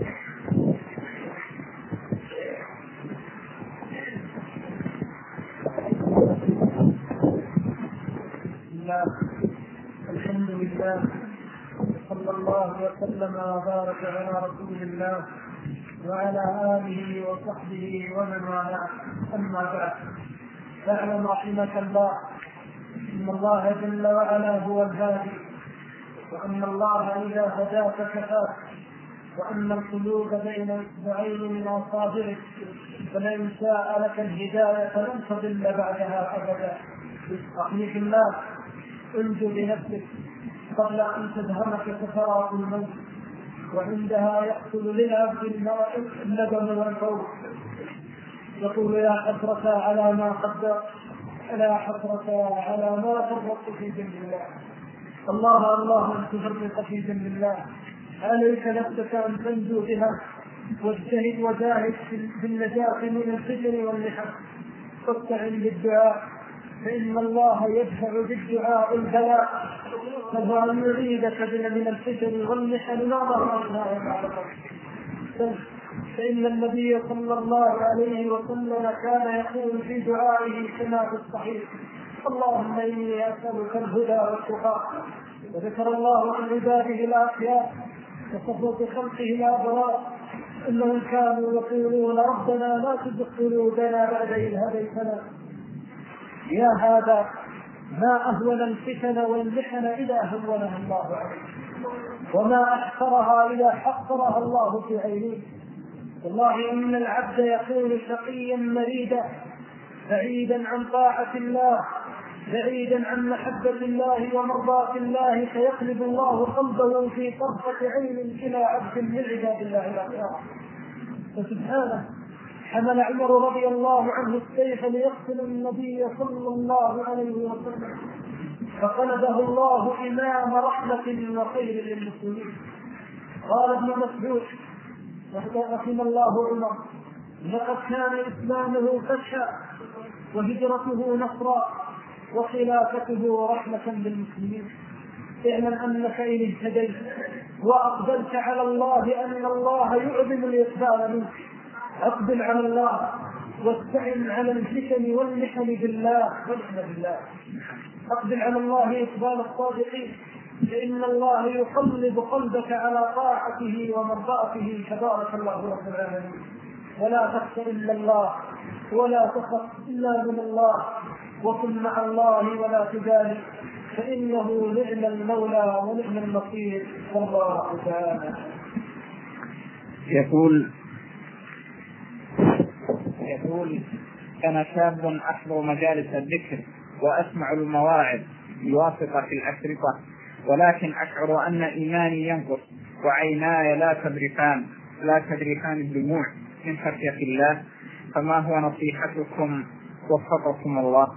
الحمد لله، صلى الله وسلم وبارك على رسول الله وعلى آله وصحبه ومن والاه. أما بعد، فاعلم رحمك الله إن الله جل وعلا هو الهادي، وأن الله إذا هداك كفاك، وأن القلوب بين إصبعين من أصابعك، فمن شاء لك الهداية لن تضل بعدها أبدا. رحمك الله، انجو بنفسك قبل أن تدهمك سكرات الموت، وعندها يحصل للعبد الندم والفوز. يقول: يا حسرة على ما قدر، يا حسرة على ما فرطت في ذنب الله. الله الله أن تفرط في ذنب الله. عليك نفسك أن تنجو بها، واجتهد وجاهد في النجاة من الفتن والمحن، واستعن بالدعاء، فإن الله يدفع بالدعاء البلاء، فهو أن يعيذك من الفتن والمحن ما ظهر منها وما بطن. فإن النبي صلى الله عليه وسلم كان يقول في دعائه كما في الصحيح: اللهم إني أسألك الهدى والتقى. وذكر الله عن عباده الأخيار وصفوة خلقه الأبرار إنهم كانوا يقولون: ربنا لا تزغ قلوبنا بعد إذ هديتنا. يا هذا ما أهون الفتن والمحن إذا هونها الله عليه، وما أحقرها إذا حقرها الله في عينيه. والله إن العبد يكون شقيا مريدا، بعيدا عن طاعة الله، بعيدا عن محبة الله ومرضاة الله، فيقلب الله قلبه في طرفة عين إلى عبد من عباد الله الأخيار. فسبحانه حمل عمر رضي الله عنه السيف ليقتل النبي صلى الله عليه وسلم، فقلبه الله إمام رحمة وخير للمسلمين. قال ابن مسعود رحمه الله عمر: لقد كان إسلامه فتحا، وهجرته نصرا، وخلافته رحمة للمسلمين. اعلم أنك إن اهتديت وأقبلت على الله أن الله يعظم الإقبال منك. أقبل على الله واستعن على الفتن والمحن بالله والحمد بالله. أقبل على الله إقبال الصادقين، فإن الله يقلب قلبك على طاعته ومرضاته تبارك الله رب العالمين. ولا تخف إلا الله، ولا تخف إلا من الله، وكن مع الله ولا تجالي، فإنه نعم المولى ونعم النصير. والله تعالى يقول: يقول: أنا شاب أحضر مجالس الذكر وأسمع المواعظ بواسطة الأشرطة، ولكن أشعر أن إيماني ينقص وعيناي لا تذرفان لا تذرفان الدموع من خشية الله، فما هو نصيحتكم وفقكم الله؟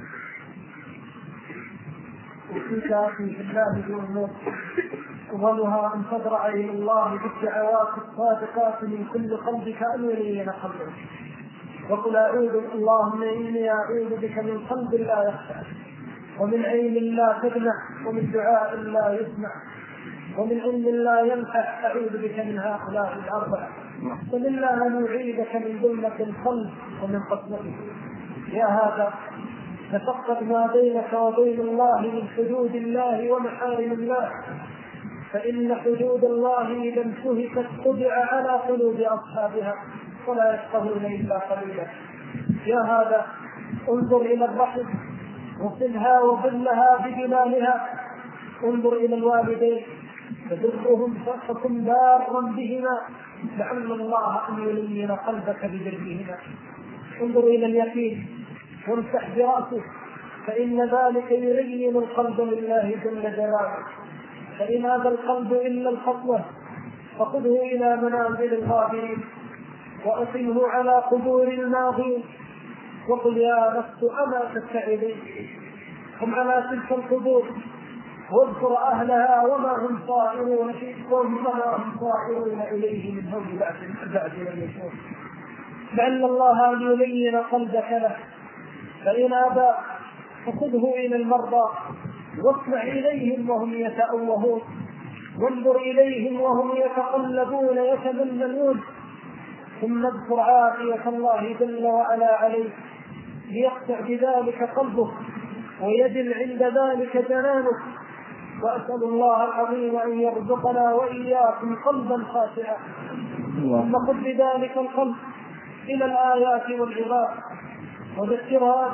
وفيك أخي في الله الأمور أولها أن تدرع إلى الله بالدعوات الصادقات من كل قلبك أن يلين قلبك، وقل أعوذ اللهم إني أعوذ بك من قلب لا يخشع، ومن عين لا تدمع، ومن دعاء لا يسمع، ومن علم لا ينفع، أعوذ بك من هؤلاء الأربعة. فلله أن يعيدك من ظلمة القلب ومن قسوته. يا هذا تفقد ما بينك وبين الله من حدود الله ومحارم الله، فإن حدود الله إذا انتهكت طبع على قلوب أصحابها ولا يفقهون إلا قليلا. يا هذا انظر إلى الرحم وصلها وظلها بجمالها، انظر إلى الوالدين فبرهم فكن بارا بهما لعل الله أن يلين قلبك ببرهما. انظر إلى اليتيم وامسح برأسه فإن ذلك يلين القلب لله جل جلاله. فإن هذا القلب إلا الخطوة فخذه إلى منازل الغابرين وأقمه على قبور الماضين، وقل يا نفس أما تتعبين، هم على تلك القبور واذكر أهلها وما هم صائرون وما هم صائرون إليه من هول بعد النشور. لعل الله أن يلين قلبك له. فإن أبى فخذه إلى المرضى واسمع إليهم وهم يتأوهون، وانظر إليهم وهم يتقلبون يتمنون، ثم اذكر عافية الله جل وعلا عليه ليقطع بذلك قلبه ويدل عند ذلك جنانه. وأسأل الله العظيم أن يرزقنا وإياكم قلبا خاشعا، ثم خذ بذلك القلب إلى الآيات والعظات وذكره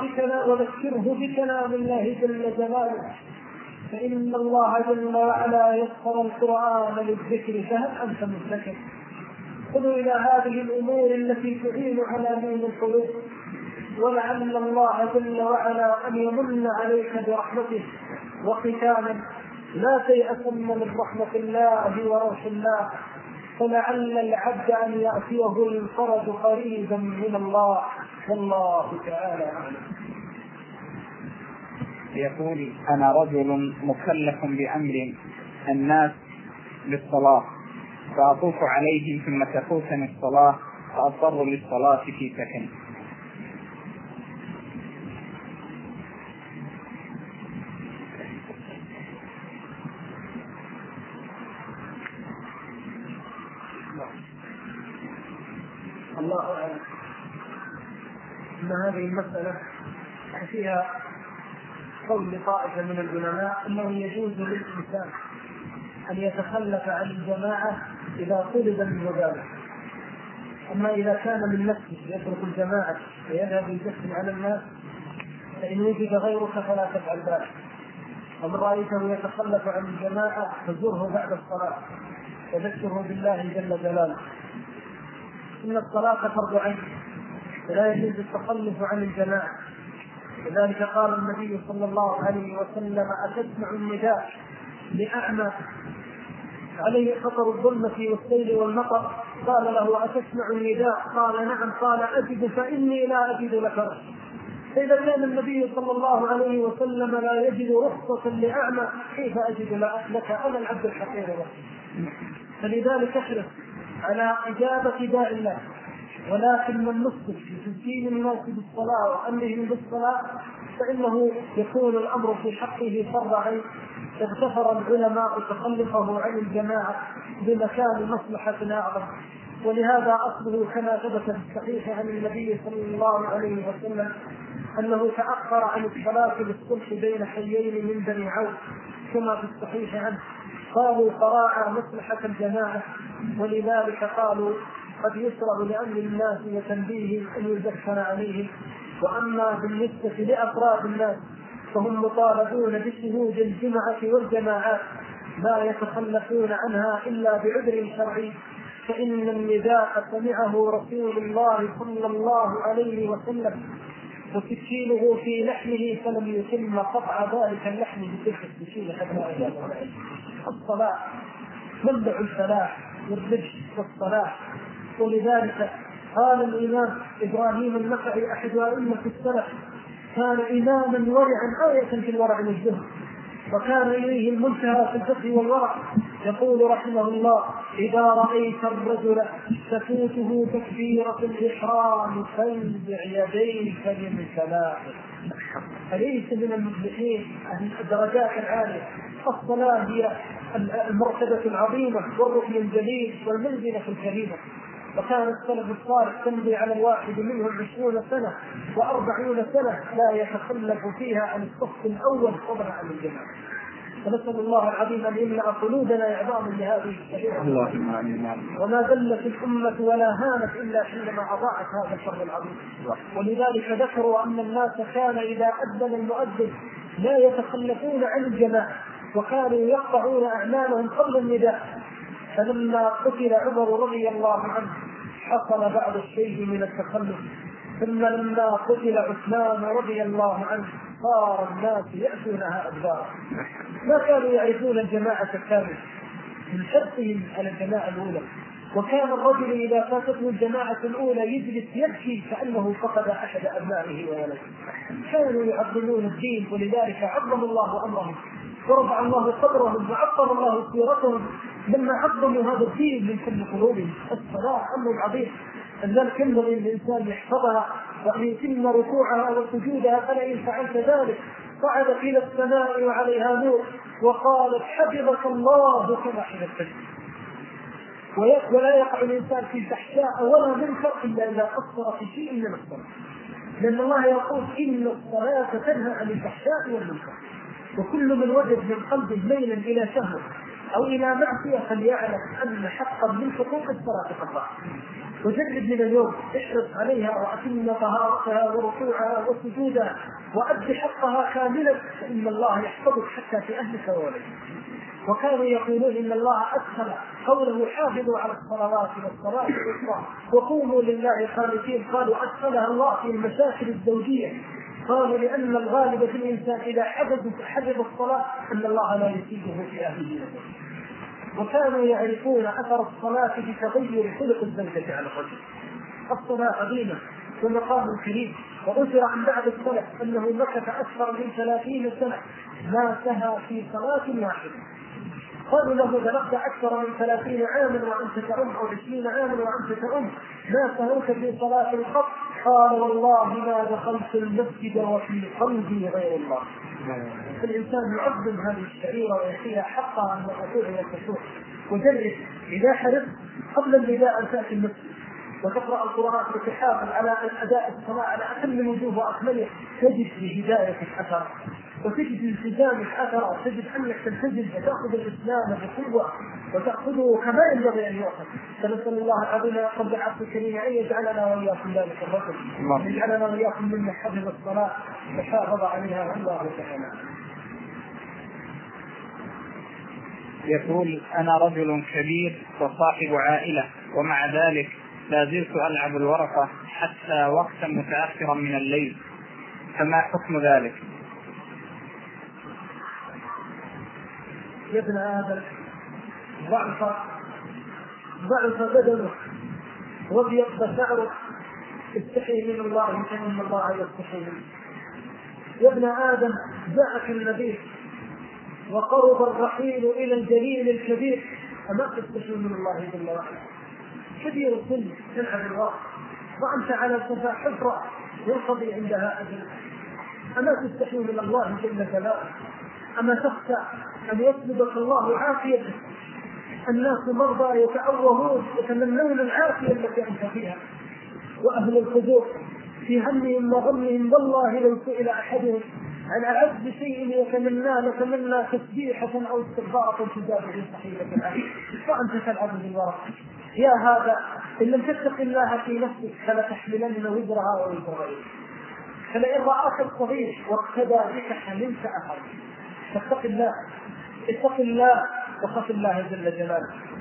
بكلام الله جل جلاله، فإن الله جل وعلا يسر القرآن للذكر فهل أنت مدكر. خذوا إلى هذه الأمور التي تعين على نيل القلوب، ولعل الله جل وعلا أن يمن عليك برحمته. وختاما لا تيأسن من رحمة الله وروح الله، فلعل العبد أن يأتيه الفرج قريبا من الله، والله تعالى أعلم. يقول: أنا رجل مكلف بأمر الناس بالصلاة، فأطوف عليهم ثم تفوتني الصلاة فأضطر للصلاة في سكن. الله أعلم. إن هذه المسألة فيها قول طائفة من العلماء أنه يجوز للإنسان أن يتخلف عن الجماعة إذا طلب منه ذلك، أما إذا كان من نفسه يترك الجماعة ويذهب يجسم على الناس فإن وجد غيرك فلا تفعل ذلك. ومن رأيته يتخلف عن الجماعة فزره بعد الصلاة وذكره بالله جل جلاله. إن الصلاة فرض عين فلا يجوز التخلف عن الجماعة، لذلك قال النبي صلى الله عليه وسلم: أتسمع النداء لأعمى عليه خطر الظلمة والسيل والمطر؟ قال له: أتسمع النداء؟ قال: نعم. قال: أجد فإني لا أجد لك رخصة. فإذا كان النبي صلى الله عليه وسلم لا يجد رخصة لأعمى كيف أجد لك أنا العبد الحقير له؟ فلذلك احرص على إجابة داع الله، ولكن من نصف في تسجيل الناس بالصلاة وأمرهم بالصلاة فإنه يكون الأمر في حقه فرض عين. اغتفر العلماء تخلفه عن الجماعة بمكان مصلحة أعظم، ولهذا أصله كما ثبت الصحيح عن النبي صلى الله عليه وسلم أنه تأخر عن الصلاة للصلح بين حيين من بني عوف كما في الصحيح عنه. قالوا: فراعى مصلحة الجماعة، ولذلك قالوا: قد يشرع لأمر الناس وتنبيه أن يذكر عليهم. وأما بالنسبة لأفراد الناس فهم مطالبون بشهود الجمعة والجماعات لا يتخلفون عنها إلا بعذر شرعي، فإن النداء سمعه رسول الله صلى الله عليه وسلم وسكينه في لحمه فلم يتم قطع ذلك اللحم بتلك السكين حتى أجاب الصلاة منبع الفلاح والربح والصلاح. ولذلك قال الإمام إبراهيم النخعي أحد أئمة السلف كان إماما ورعا آية في الورع والزهد، وكان إليه المنتهى في الفقه والورع. يقول رحمه الله: إذا رأيت الرجل تفوته تكبيرة الإحرام فانزع يديك من كلامه. فليس من المفلحين الدرجات العالية. الصلاة هي المرتبة العظيمة والركن الجليل والمنزلة الكريمة. وكان السلف الصالح تمضي على الواحد منهم عشرون سنة وأربعين سنة لا يتخلف فيها عن الصف الأول فضلا عن الجماعة. فنسأل الله العظيم أن يملأ قلوبنا إعظاما لهذه الشريعة، وما ذلت الأمة ولا هانت إلا حينما أضاعت هذا الفرض العظيم. ولذلك ذكروا أن الناس كان إذا أذن المؤذن لا يتخلفون عن الجماعة، وكانوا يقطعون أعمالهم قبل النداء. فلما قتل عمر رضي الله عنه حصل بعض الشيء من التخلف، ثم لما قتل عثمان رضي الله عنه صار الناس يأتونها أدبارا. ما كانوا يعرفون الجماعة الكاملة من حرصهم على الجماعة الأولى. وكان الرجل إذا فاتته الجماعة الأولى يجلس يبكي كأنه فقد أحد أبنائه وولده. كانوا يعظمون الدين، ولذلك عظم الله أمرهم ورفع الله قدرهم وعظم الله سيرتهم لما عظموا هذا الدين من كل قلوبهم. الصلاة أمر عظيم، لذلك ينبغي الإنسان يحفظها وأن يتم ركوعها وسجودها. فلئن فعلت ذلك صعدت إلى السماء وعليها نور وقالت حفظك الله كما حفظتك. ولا يقع الإنسان في فحشاء ولا منكر إلا إذا قصر في شيء من الصلاة، لأن الله يقول إن الصلاة تنهى عن الفحشاء والمنكر. وكل من وجد من قلبه ميلا إلى شهوة أو إلى معصية فليعلم أن حقا من حقوق الصلاة قد ضاع. وجرب من اليوم احرص عليها وأتم طهارتها وركوعها وسجودها وأد حقها كاملا، فإن الله يحفظك حتى في أهلك وولدك. وكانوا يقولون إن الله أدخل قوله حافظوا على الصلوات والصلاة الوسطى وقوموا لله قانتين، قالوا أدخلها الله في المشاكل الزوجية. قالوا لأن الغالب في الإنسان إذا حفظ الصلاة أن الله لا يسيبه في أهله. وكانوا يعرفون أثر الصلاة بتغير خلق الزوجة على الرجل. الصلاة عظيمة ومقام كريم. وأثر عن بعض السلف أنه مكث أكثر من ثلاثين سنة ما سهى في صلاة واحدة. قالوا له بلغت أكثر من ثلاثين عاما وأنت تأم أو عشرين عاما وأنت تأم ما سهوت في صلاة القط؟ قال والله ما دخلت المسجد وفي قلبي غير الله. الإنسان يعظم هذه الشعيرة ويحييها حقها أن الركوع والخشوع. وجرب إذا حرص قبل النداء أن تأتي المسجد وتقرأ القرآن وتحافظ على أداء الصلاة على أتم وجوه وأكمله، تجد في هدايتك أثر وتجد التزامك أثر، تجد أنك تلتزم وتأخذ الإسلام بقوة وتأخذه كما ينبغي أن يأخذ. فنسأل الله العظيم قبل عبد الكريم أن يجعلنا وإياكم ذلك الرجل، يجعلنا وإياكم ممن حفظ الصلاة وحافظ عليها الله تعالى. يقول: أنا رجل كبير وصاحب عائلة، ومع ذلك لا زلت ألعب الورقة حتى وقتا متأخرا من الليل، فما حكم ذلك؟ يا ابن آدم ضعف ضعف بدنه وابيض شعره، استحي من الله فإن الله يستحي منه. يا ابن آدم جاءك النبي وقرب الرحيل إلى الجليل الكبير، أما تستحي من الله جل وعلا. كبير السن تلعب الوقت وأنت على الصفا حفرة ينقضي عندها أجل، أما تستحي من الله جل جلاله؟ أما تخشى أن يسلبك الله عافيتك؟ الناس مرضى يتأوهون يتمنون العافية التي أنت فيها، وأهل الخضوع في همهم وغمهم والله لو سئل أحدهم عن أعز شيء يتمنى لتمنى تسبيحة أو استغفارة تجابه صحيفة العافية، وأنت تلعب بالورق. يا هذا إن لم تتق الله في نفسك فلتحملن وزرها ووزر غيرك. فلئن رآك الصغير واقتدى بك حملت أحد. فاتق الله، اتق الله وخف الله جل جلاله.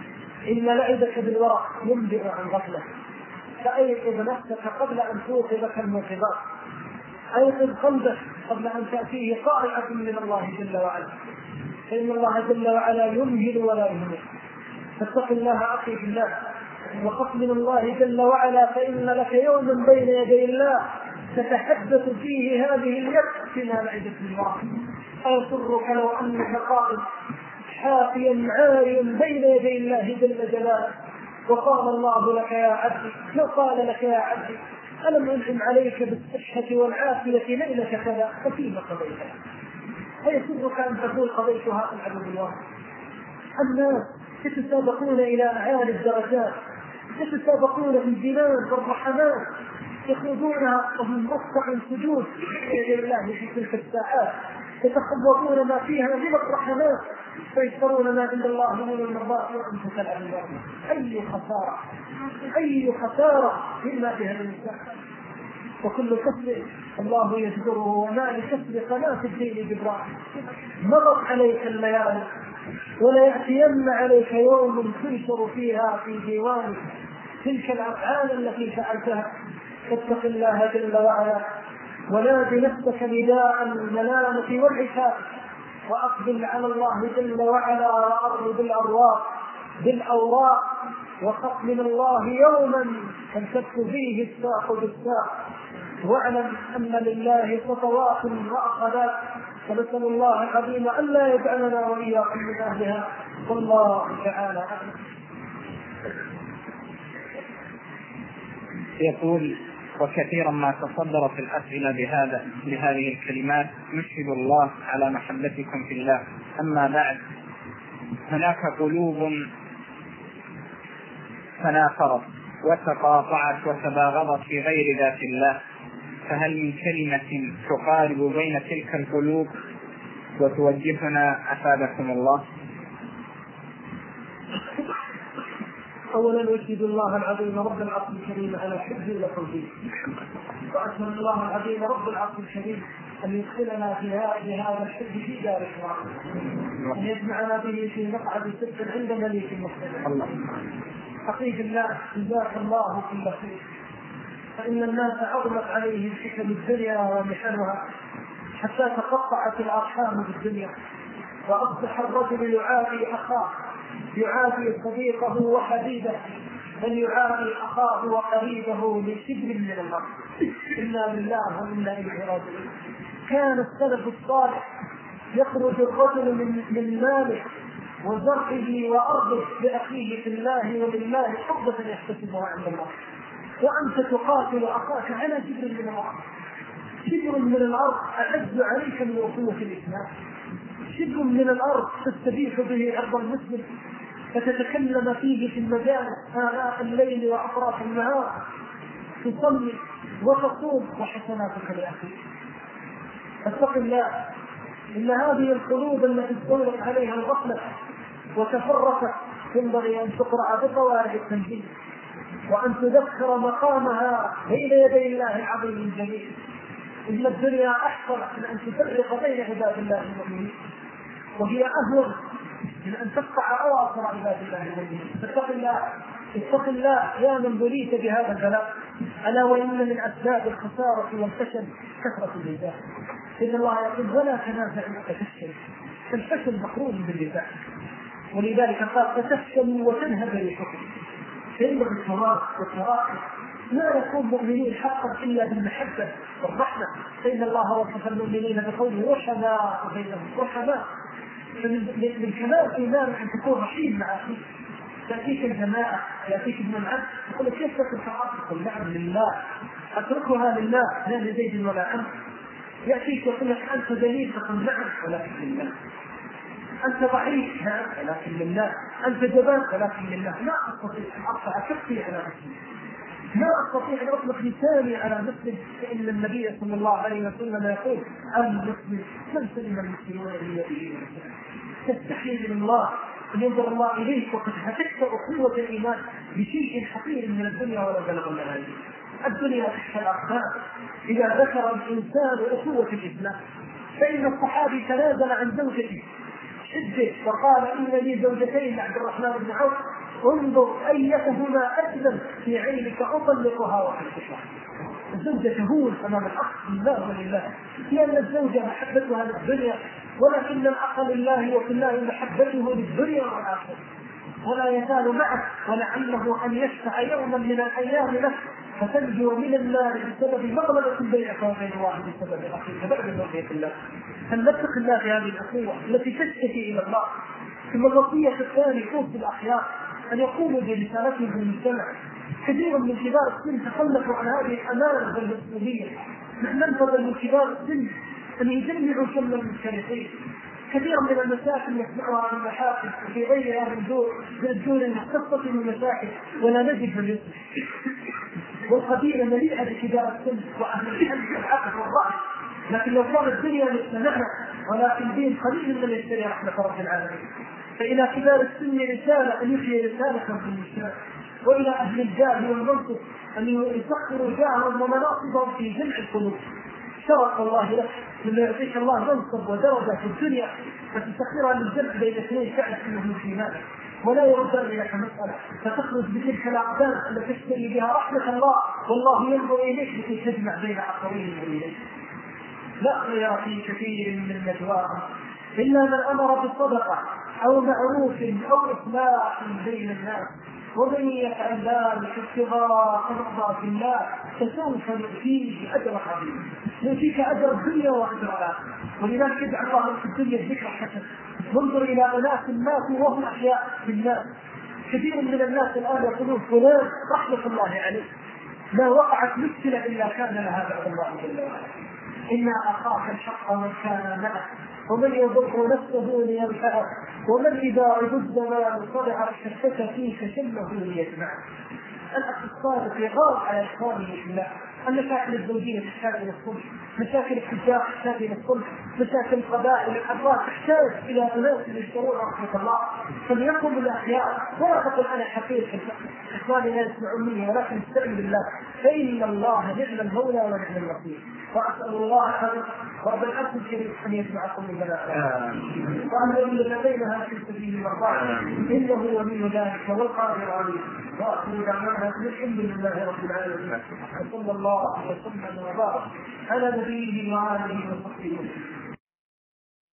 إن لعبك بالورق ينبئ عن غفلة، فأيقظ نفسك قبل أن توقظك الموقظات، أيقظ قلبك قبل أن تأتيه قارعة من الله جل وعلا، فإن الله جل وعلا يمهل ولا يهمل. فاتق الله أخي في الله وخف من الله جل وعلا، فإن لك يوما بين يدي الله تتحدث فيه هذه اليد فيما لعبت بالورق. أيسرك لو أنك قائم حافيا عاريا بين يدي الله جل جلاله وقال الله لك يا عبدي، لو قال لك يا عبدي ألم أنعم عليك بالصحة والعافية ليلة كذا ففيما قضيتها؟ أيسرك أن تقول قضيتها ألعب بالورق؟ الناس يتسابقون إلى أعالي الدرجات، يتسابقون في الجنان والرحمات، يخوضونها وهم ركع سجود بين الله في تلك الساعات، يتخوضون ما فيها من الرحمات فيشترون ما عند الله من المرضات وأنت تلعب الورق. أي خسارة، أي خسارة مما بها الإنسان. وكل كسر الله يجبره، وما لكسر قناة الدين جبران. مضت عليك الليالي ولا يأتين عليك يوم تنشر فيها في ديوان تلك الأفعال التي فعلتها. فاتق الله جل وعلا ونادي نفسك نداء الملامة والعتاب، وأقبل على الله جل وعلا وأرض بالأرواح بالأوراق، وخف من الله يوما تمسك فيه الساق بالساق، واعلم أن لله خطوات وأخذات، فنسأل الله العظيم أن لا يجعلنا وإياكم من أهلها. والله تعالى أعلم. يقول: وكثيرا ما تصدرت الأسئلة بهذا بهذه الكلمات: نشهد الله على محبتكم في الله، أما بعد، هناك قلوب تنافرت وتقاطعت وتباغضت في غير ذات الله، فهل من كلمة تقارب بين تلك القلوب وتوجهنا أفادكم الله؟ أولا أشهد الله العظيم رب العرش الكريم على حفظه وتوفيقه، وأشهد الله العظيم رب العرش الكريم أن يدخلنا في هذا الحفظ في دار الكرام، أن يجمعنا به في مقعد صدق عند مليك مقتدر. حقيقة الله جزاك الله كل خير، فإن الناس عظمت عليهم حكم الدنيا ومحنها حتى تقطعت الأرحام بالدنيا، وأصبح الرجل يعادي أخاه، يعادي صديقه وحبيبه، بل يعادي أخاه وقريبه لشبر من الأرض. إنا لله وإنا إليه راجعون. كان السلف الصالح يخرج الرجل من من ماله وزرعه وأرضه لأخيه في الله ولله حظة يحتسبها عند الله، وأنت تقاتل أخاك على شبر من الأرض. شبر من الأرض أعز عليك من أخوة الإسلام، شبر من الأرض تستبيح به عرض المسلم فتتكلم فيه في المجالس آلاء الليل وأطراف النهار، تصلي وتصوم وحسناتك لأخيك. فاتق الله، إن هذه القلوب التي استولت عليها الغفلة وتفرقت ينبغي أن تقرأ بقواعد التنزيل، وأن تذكر مقامها بين يدي الله العظيم الجليل. إن الدنيا أحسن من أن تفرق بين عباد الله المؤمنين، وهي أهون من أن تقطع أواصر عباد الله المؤمنين. فاتق الله، اتق الله يا من بليت بهذا البلاء. ألا وإن من أسباب الخسارة والفشل كثرة اللسان، إن الله يقول: ولا تنازعوا فتفشلوا، فالفشل مقرون باللسان، ولذلك قال: فتفشلوا وتنهب ريحكم. فإن التراث والتراث لا يكون مؤمنين حقا إلا بالمحبة والرحمة، فإن الله وصف المؤمنين بقوله: رحماء بينهم. رحماء من كمال إيمان أن تكون رحيم مع أخيك. تأتيك الجماعة، يأتيك ابن العبد، يقول لك: كيف تترك حقك؟ نعم لله، أتركها لله لا لزيد ولا أنت. يأتيك يقول لك: أنت دليل، تقول: نعم ولكن لله. أنت ضعيف، نعم ولكن لله. أنت جبان، ولكن لله. لا أستطيع أن أرفع كفي على نفسي، لا أستطيع أن أطلق لساني على مسلم، فإن النبي صلى الله عليه وسلم يقول: المسلم من سلم المسلمون من يده. تستحي من الله أن ينظر الله إليك وقد هتكت أخوة الإيمان بشيء حقير من الدنيا ولا بلغ لها. الدنيا تحت الأقدام. إذا ذكر الإنسان أخوة الإسلام، فإن الصحابي تنازل عن زوجته شدة وقال: إن لي زوجتين عبد الرحمن بن عوف، انظر أيتهما أجمل في عينك أطلقها وأحبها. الزوجة تهون أمام الحق لله ولله، لأن الزوجة محبتها للدنيا، ولكن الحق لله وفي الله محبته للدنيا والآخرة، ولا يزال معه، ولعله أن يشفع يوما من الأيام له فتنجو من النار بسبب مغلبة بينك وبين واحد بسبب أخيك بعد مرضية الله. فلنتق الله في هذه الأخوة التي تشتكي إلى الله. ثم الوصية الثانية توصي الأخيار أن يقوموا برسالتهم في المجتمع. كثير من كبار السن تخلفوا عن هذه الأمانة والمسؤولية. نحن ننتظر من كبار السن أن يجمعوا شمل المشتركين. كثير من المشاكل يسمعها عن المحاكم وفي غيرها من دور من الدول المختصة من المشاكل ولا نجد من يصلح. والقبيلة مليئة بكبار السن وأهل الحل والعقل والرأي، لكن لو كانت الدنيا مجتمعنا ولكن دين قليل من يشتري رحمة رب العالمين. فإلى كبار السن رسالة أن يحيي رسالة في المجتمع، وإلى أهل الجاه والمنصب أن يسخروا جاههم ومناصبهم في جمع القلوب. شرط الله لك لما يعطيك الله منصب ودرجة في الدنيا فتسخرها للجمع بين اثنين شعب منهم في مالك، ولا يرد لك مسألة فتخرج بتلك الأقدام التي تشتري بها رحمة الله، والله ينظر إليك لكي تجمع بين عقرين وإليك. لا خير في كثير من نجواهم إلا من أمر بالصدقة أو معروف أو إصلاح بين الناس، ومن يفعل ذلك ابتغاء مرضات الله فسوف نؤتيه أجر عظيما، نؤتيك أجر الدنيا وأجر الآخرة. ولذلك يدعو الله في الدنيا الذكر حسن. انظر إلى أناس ماتوا وهم أحياء في الناس. كثير من الناس الآن يقولون فلان رحمة الله عليه، ما وقعت مشكلة إلا كان لها بعد الله جل وعلا. إنا أخاف الحق من كان معه ومن يضر نفسه لينفعه ومن إذا عبد ما صدع الشتك فيه شمه ليجمعه. الأخ الصادق يغار على إخوانه في الله. المشاكل الزوجية تحتاج إلى الصلح، مشاكل التجار تحتاج إلى الصلح، مشاكل القبائل الأفراد تحتاج إلى أناس يشترون رحمة الله. فليقم الأحياء ولا تقل أنا حقيقي إخواني لا يسمعون مني، ولكن استعن بالله فإن الله نعم المولى ونعم النصير. وأسأل الله رب العرش الكريم أن يجمعكم من بلاء وأن لدينا في سبيل الله إنه ولي ذلك والقادر عليه. وأخذ دعوانا الحمد لله رب العالمين، وصلى الله وسلم وبارك على نبيه وآله وصحبه.